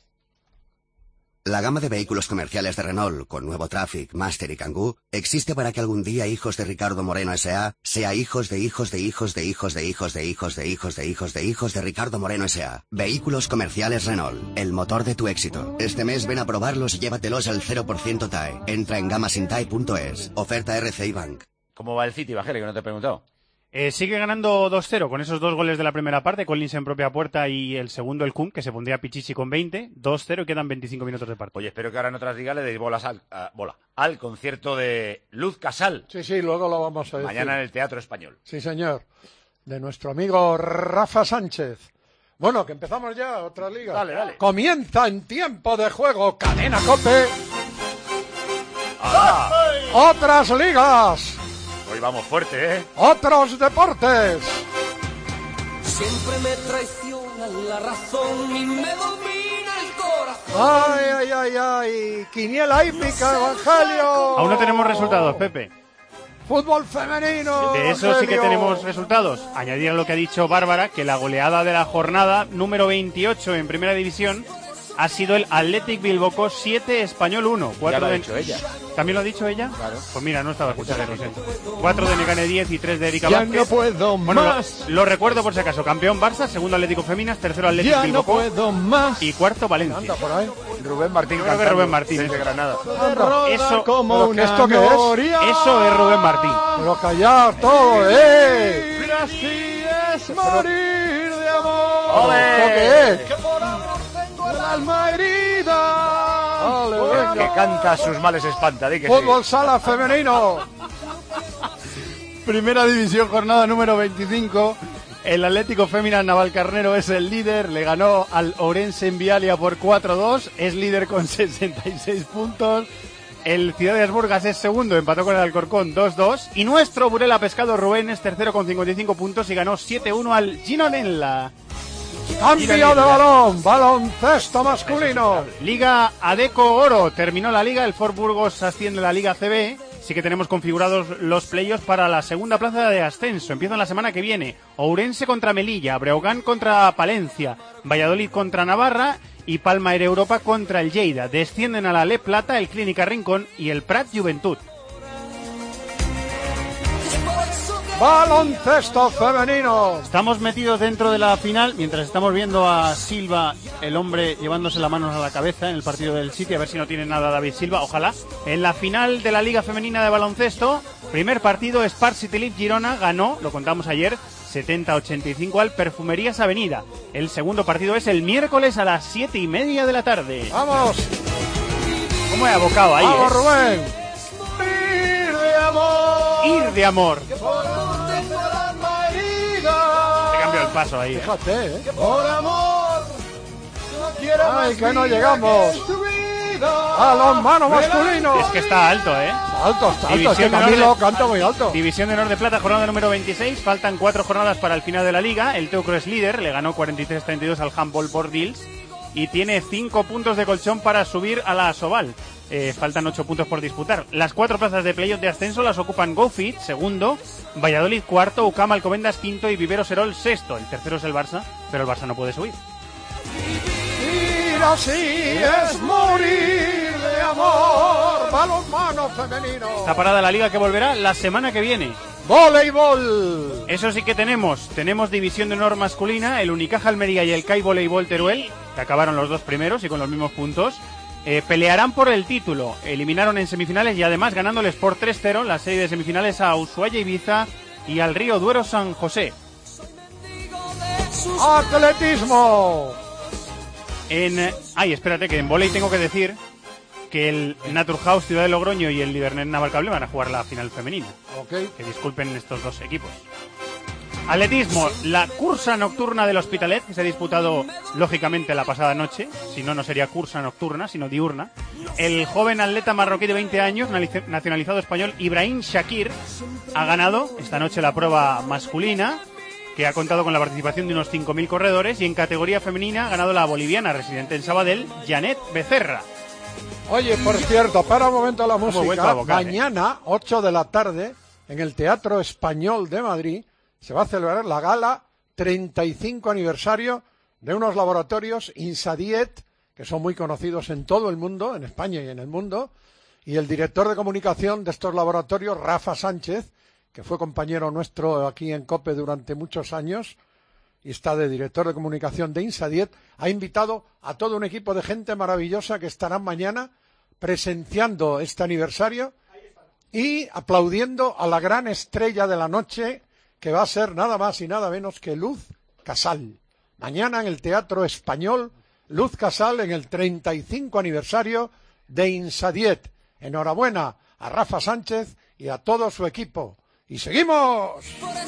La gama de vehículos comerciales de Renault, con nuevo Traffic, Master y Kangoo, existe para que algún día hijos de Ricardo Moreno S A sea hijos de hijos de hijos de hijos de hijos de hijos de hijos de hijos de hijos de Ricardo Moreno S A. Vehículos comerciales Renault, el motor de tu éxito. Este mes ven a probarlos y llévatelos al cero por ciento T A E. Entra en gamasintae punto es. Oferta R C I Bank. ¿Cómo va el City, Bajere, que no te he preguntado? Eh, sigue ganando dos cero con esos dos goles de la primera parte, Collins en propia puerta y el segundo el Kun, que se pondría Pichichi con veinte, dos cero y quedan veinticinco minutos de partido. Oye, espero que ahora en otras ligas le deis bolas al, uh, bola, al concierto de Luz Casal. Sí, sí, luego lo vamos a decir. Mañana en el Teatro Español. Sí, señor. De nuestro amigo Rafa Sánchez. Bueno, que empezamos ya, otra liga. Dale, dale. Comienza en tiempo de juego, Cadena COPE. ¡Ah! Otras ligas. Hoy vamos fuerte, ¿eh? Otros deportes. Siempre me traiciona la razón y me domina el corazón. Ay, ay, ay, ay. Quiniela hípica, Evangelio. Aún no tenemos resultados, Pepe. Fútbol femenino. De eso Evangelio. sí que tenemos resultados. Añadir a lo que ha dicho Bárbara, que la goleada de la jornada número veintiocho en Primera División ha sido el Athletic Bilbao siete, Español uno. Ya lo ha de... dicho ella. ¿También lo ha dicho ella? Claro. Pues mira, no estaba escuchando, lo siento. cuatro de Negane diez y tres de Erika Ya Vázquez. no puedo bueno, más. Lo, lo recuerdo por si acaso. Campeón Barça, segundo Atlético Feminas, tercero Atlético Ya Bilbao. no puedo más. Y cuarto Valencia. Anda por ahí. Rubén Martín Yo creo que cantando Rubén Martín. desde Granada. Eso, como ¿pero una ¿esto qué noria. es? Eso es Rubén Martín. Pero callar todo, ¿eh? Vivir así es morir de amor. ¡Ole! ¿Esto qué es? Que por amor tengo el alma herida. Vale, Por venga. Que canta sus males espanta, di que sí. Fútbol sala femenino. Primera División, jornada número veinticinco. El Atlético Féminas Navalcarnero es el líder, le ganó al Ourense en Vialia por cuatro dos, es líder con sesenta y seis puntos. El Ciudades Burgas es segundo, empató con el Alcorcón dos dos. Y nuestro Burela Pescado Rubén es tercero con cincuenta y cinco puntos y ganó siete uno al Gironella. Cambio de balón, baloncesto masculino. Liga Adeco Oro, terminó la liga, el Fort Burgos asciende a la Liga C B. Sí que tenemos configurados los playoffs para la segunda plaza de ascenso. Empiezan la semana que viene. Ourense contra Melilla, Breogán contra Palencia, Valladolid contra Navarra y Palma Air Europa contra el Lleida. Descienden a la Le Plata, el Clínica Rincón y el Prat Juventud. Baloncesto femenino. Estamos metidos dentro de la final mientras estamos viendo a Silva, el hombre llevándose las manos a la cabeza en el partido del City, a ver si no tiene nada David Silva, ojalá. En la final de la Liga Femenina de Baloncesto, primer partido, Spar City Leaf Girona ganó, lo contamos ayer, setenta a ochenta y cinco al Perfumerías Avenida. El segundo partido es el miércoles a las siete y media de la tarde. Vamos. ¿Cómo he abocado ahí? Vamos, eh? Rubén. Ir de amor. Ir de amor. Que por amor tengo el alma herida. Te cambio el paso ahí. eh. Fíjate, ¿eh? Que por amor no quiero Ay, más que no vida llegamos. que tu vida. A los manos masculinos. Es que está alto, ¿eh? Alto, está alto. Es División que de honor Camilo de- canta muy alto. División de Honor de Plata, jornada número veintiséis. Faltan cuatro jornadas para el final de la liga. El Teucro es líder, le ganó cuarenta y tres a treinta y dos al Handball Bordils y tiene cinco puntos de colchón para subir a la Asobal. Eh, faltan ocho puntos por disputar. Las cuatro plazas de playoff de ascenso las ocupan GoFit, segundo, Valladolid cuarto, U C A M Alcobendas quinto y Vivero Serol sexto. El tercero es el Barça, pero el Barça no puede subir. Ir así es morir de amor. Balonmano femenino. Está parada la liga que volverá la semana que viene. Voleibol. Eso sí que tenemos. Tenemos División de Honor masculina, el Unicaja Almería y el C A I Voleibol Teruel. que acabaron los dos primeros y con los mismos puntos. Eh, pelearán por el título. Eliminaron en semifinales y además ganándoles por tres cero la serie de semifinales a Ushuaia Ibiza y al Río Duero San José. ¡Atletismo! En... Ay, espérate, que en vóley tengo que decir que el Naturhaus Ciudad de Logroño y el Livernet Navalcable van a jugar la final femenina. Okay. Que disculpen estos dos equipos. Atletismo, la cursa nocturna del Hospitalet, que se ha disputado lógicamente la pasada noche, si no, no sería cursa nocturna, sino diurna. El joven atleta marroquí de veinte años, nacionalizado español, Ibrahim Shakir, ha ganado esta noche la prueba masculina, que ha contado con la participación de unos cinco mil corredores, y en categoría femenina ha ganado la boliviana residente en Sabadell, Janet Becerra. Oye, por cierto, para un momento la música, vocal, mañana, ¿eh? ocho de la tarde, en el Teatro Español de Madrid, se va a celebrar la gala treinta y cinco aniversario de unos laboratorios INSADIET, que son muy conocidos en todo el mundo, en España y en el mundo, y el director de comunicación de estos laboratorios, Rafa Sánchez, que fue compañero nuestro aquí en COPE durante muchos años, y está de director de comunicación de INSADIET, ha invitado a todo un equipo de gente maravillosa que estarán mañana presenciando este aniversario y aplaudiendo a la gran estrella de la noche, que va a ser nada más y nada menos que Luz Casal. Mañana en el Teatro Español, Luz Casal en el treinta y cinco aniversario de INSADIET. Enhorabuena a Rafa Sánchez y a todo su equipo. ¡Y seguimos!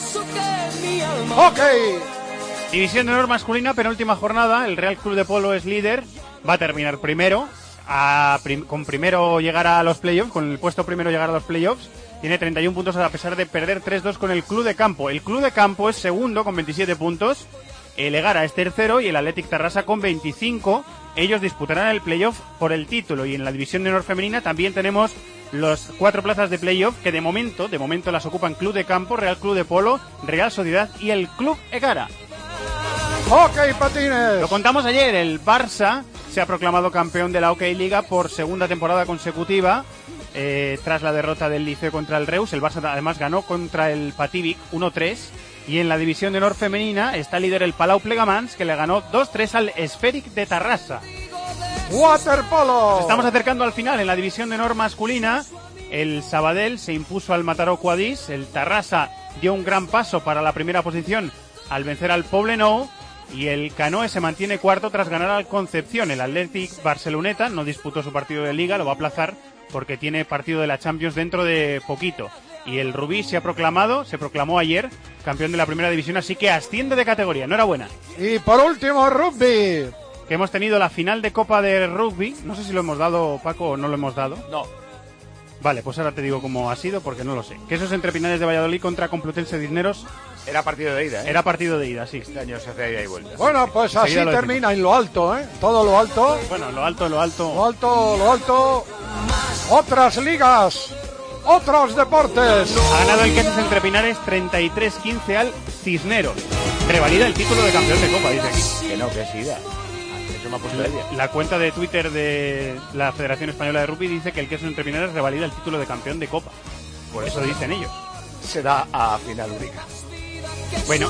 ¡Ok! División de honor masculina, penúltima jornada. El Real Club de Polo es líder. Va a terminar primero. A prim- con primero llegar a los playoffs, con el puesto primero llegar a los playoffs. Tiene treinta y un puntos a pesar de perder tres dos con el Club de Campo. El Club de Campo es segundo con veintisiete puntos. El Egara es tercero y el Athletic Tarrasa con veinticinco. Ellos disputarán el playoff por el título. Y en la división de honor femenina también tenemos los cuatro plazas de playoff que de momento, de momento las ocupan Club de Campo, Real Club de Polo, Real Sociedad y el Club Egara. ¡Hockey patines! Lo contamos ayer, el Barça se ha proclamado campeón de la Hockey Liga por segunda temporada consecutiva. Eh, tras la derrota del Liceo contra el Reus, el Barça además ganó contra el Pativic uno tres. Y en la división de honor femenina está líder el Palau Plegamans, que le ganó dos tres al Esferic de Tarrasa. ¡Waterpolo! Nos estamos acercando al final. En la división de honor masculina, el Sabadell se impuso al Mataró Quadís. El Tarrasa dio un gran paso para la primera posición al vencer al Poblenou. Y el Canoe se mantiene cuarto tras ganar al Concepción. El Athletic Barceloneta no disputó su partido de Liga, lo va a aplazar porque tiene partido de la Champions dentro de poquito. Y el Rubí se ha proclamado, se proclamó ayer campeón de la primera división, así que asciende de categoría. Enhorabuena. Y por último, rugby. Que hemos tenido la final de Copa de Rugby. No sé si lo hemos dado, Paco, o no lo hemos dado. No. Vale, pues ahora te digo cómo ha sido, porque no lo sé. Que eso es entre Pinares de Valladolid contra Complutense Cisneros. Era partido de ida, ¿eh? Era partido de ida, sí. Este año se hace ida y vuelta. Bueno, pues así termina en lo alto, ¿eh? Todo lo alto. Bueno, lo alto, lo alto. Lo alto, lo alto. Otras ligas, otros deportes. Ha ganado el Quesos entre Pinares treinta y tres quince al Cisneros. Revalida el título de campeón de Copa, dice aquí. Que no, que es ida. Eso me ha puesto ella. La cuenta de Twitter de la Federación Española de Rugby dice que el Quesos entre Pinares revalida el título de campeón de Copa. Por eso dicen ellos. Se da a final única. Bueno,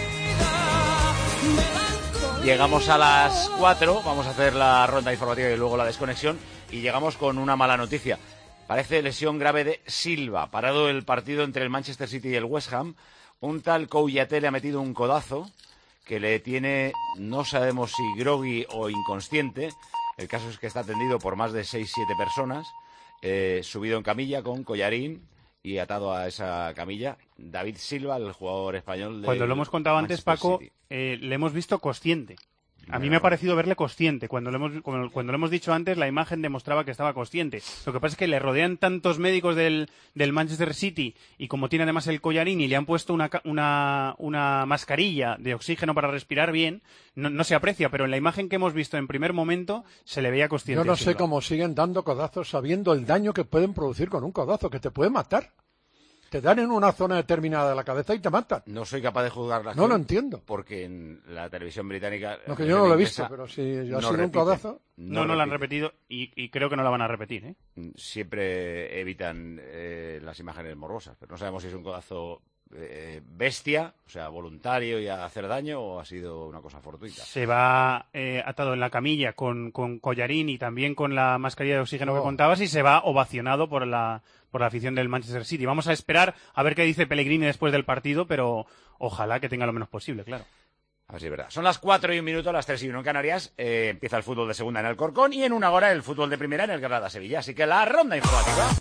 llegamos a las cuatro, vamos a hacer la ronda informativa y luego la desconexión, y llegamos con una mala noticia. Parece lesión grave de Silva, parado el partido entre el Manchester City y el West Ham. Un tal Kouyaté le ha metido un codazo que le tiene, no sabemos si groggy o inconsciente. El caso es que está atendido por más de seis siete personas, eh, subido en camilla con collarín y atado a esa camilla. David Silva, el jugador español de cuando lo hemos contado antes, Paco, eh, le hemos visto consciente. A mí me ha parecido verle consciente. Cuando lo, hemos, cuando, cuando lo hemos dicho antes, la imagen demostraba que estaba consciente. Lo que pasa es que le rodean tantos médicos del, del Manchester City, y como tiene además el collarín y le han puesto una, una, una mascarilla de oxígeno para respirar bien, no, no se aprecia, pero en la imagen que hemos visto en primer momento se le veía consciente. Yo no sé cómo siguen dando codazos sabiendo el daño que pueden producir con un codazo, que te puede matar. Te dan en una zona determinada de la cabeza y te matan. No soy capaz de juzgar la No lo entiendo. Porque en la televisión británica... No, que yo no lo he visto, pero si ha sido un codazo... No, no, no la han repetido y, y creo que no la van a repetir, ¿eh? Siempre evitan eh, las imágenes morbosas, pero no sabemos si es un codazo eh, bestia, o sea, voluntario y a hacer daño, o ha sido una cosa fortuita? Se va eh, atado en la camilla con, con collarín y también con la mascarilla de oxígeno Oh. que contabas, y se va ovacionado por la, por la afición del Manchester City. Vamos a esperar a ver qué dice Pellegrini después del partido, pero ojalá que tenga lo menos posible, claro. A ver si es verdad. Son las cuatro y un minuto, las tres y uno en Canarias. Eh, empieza el fútbol de segunda en el Corcón y en una hora el fútbol de primera en el Granada Sevilla. Así que la ronda informativa.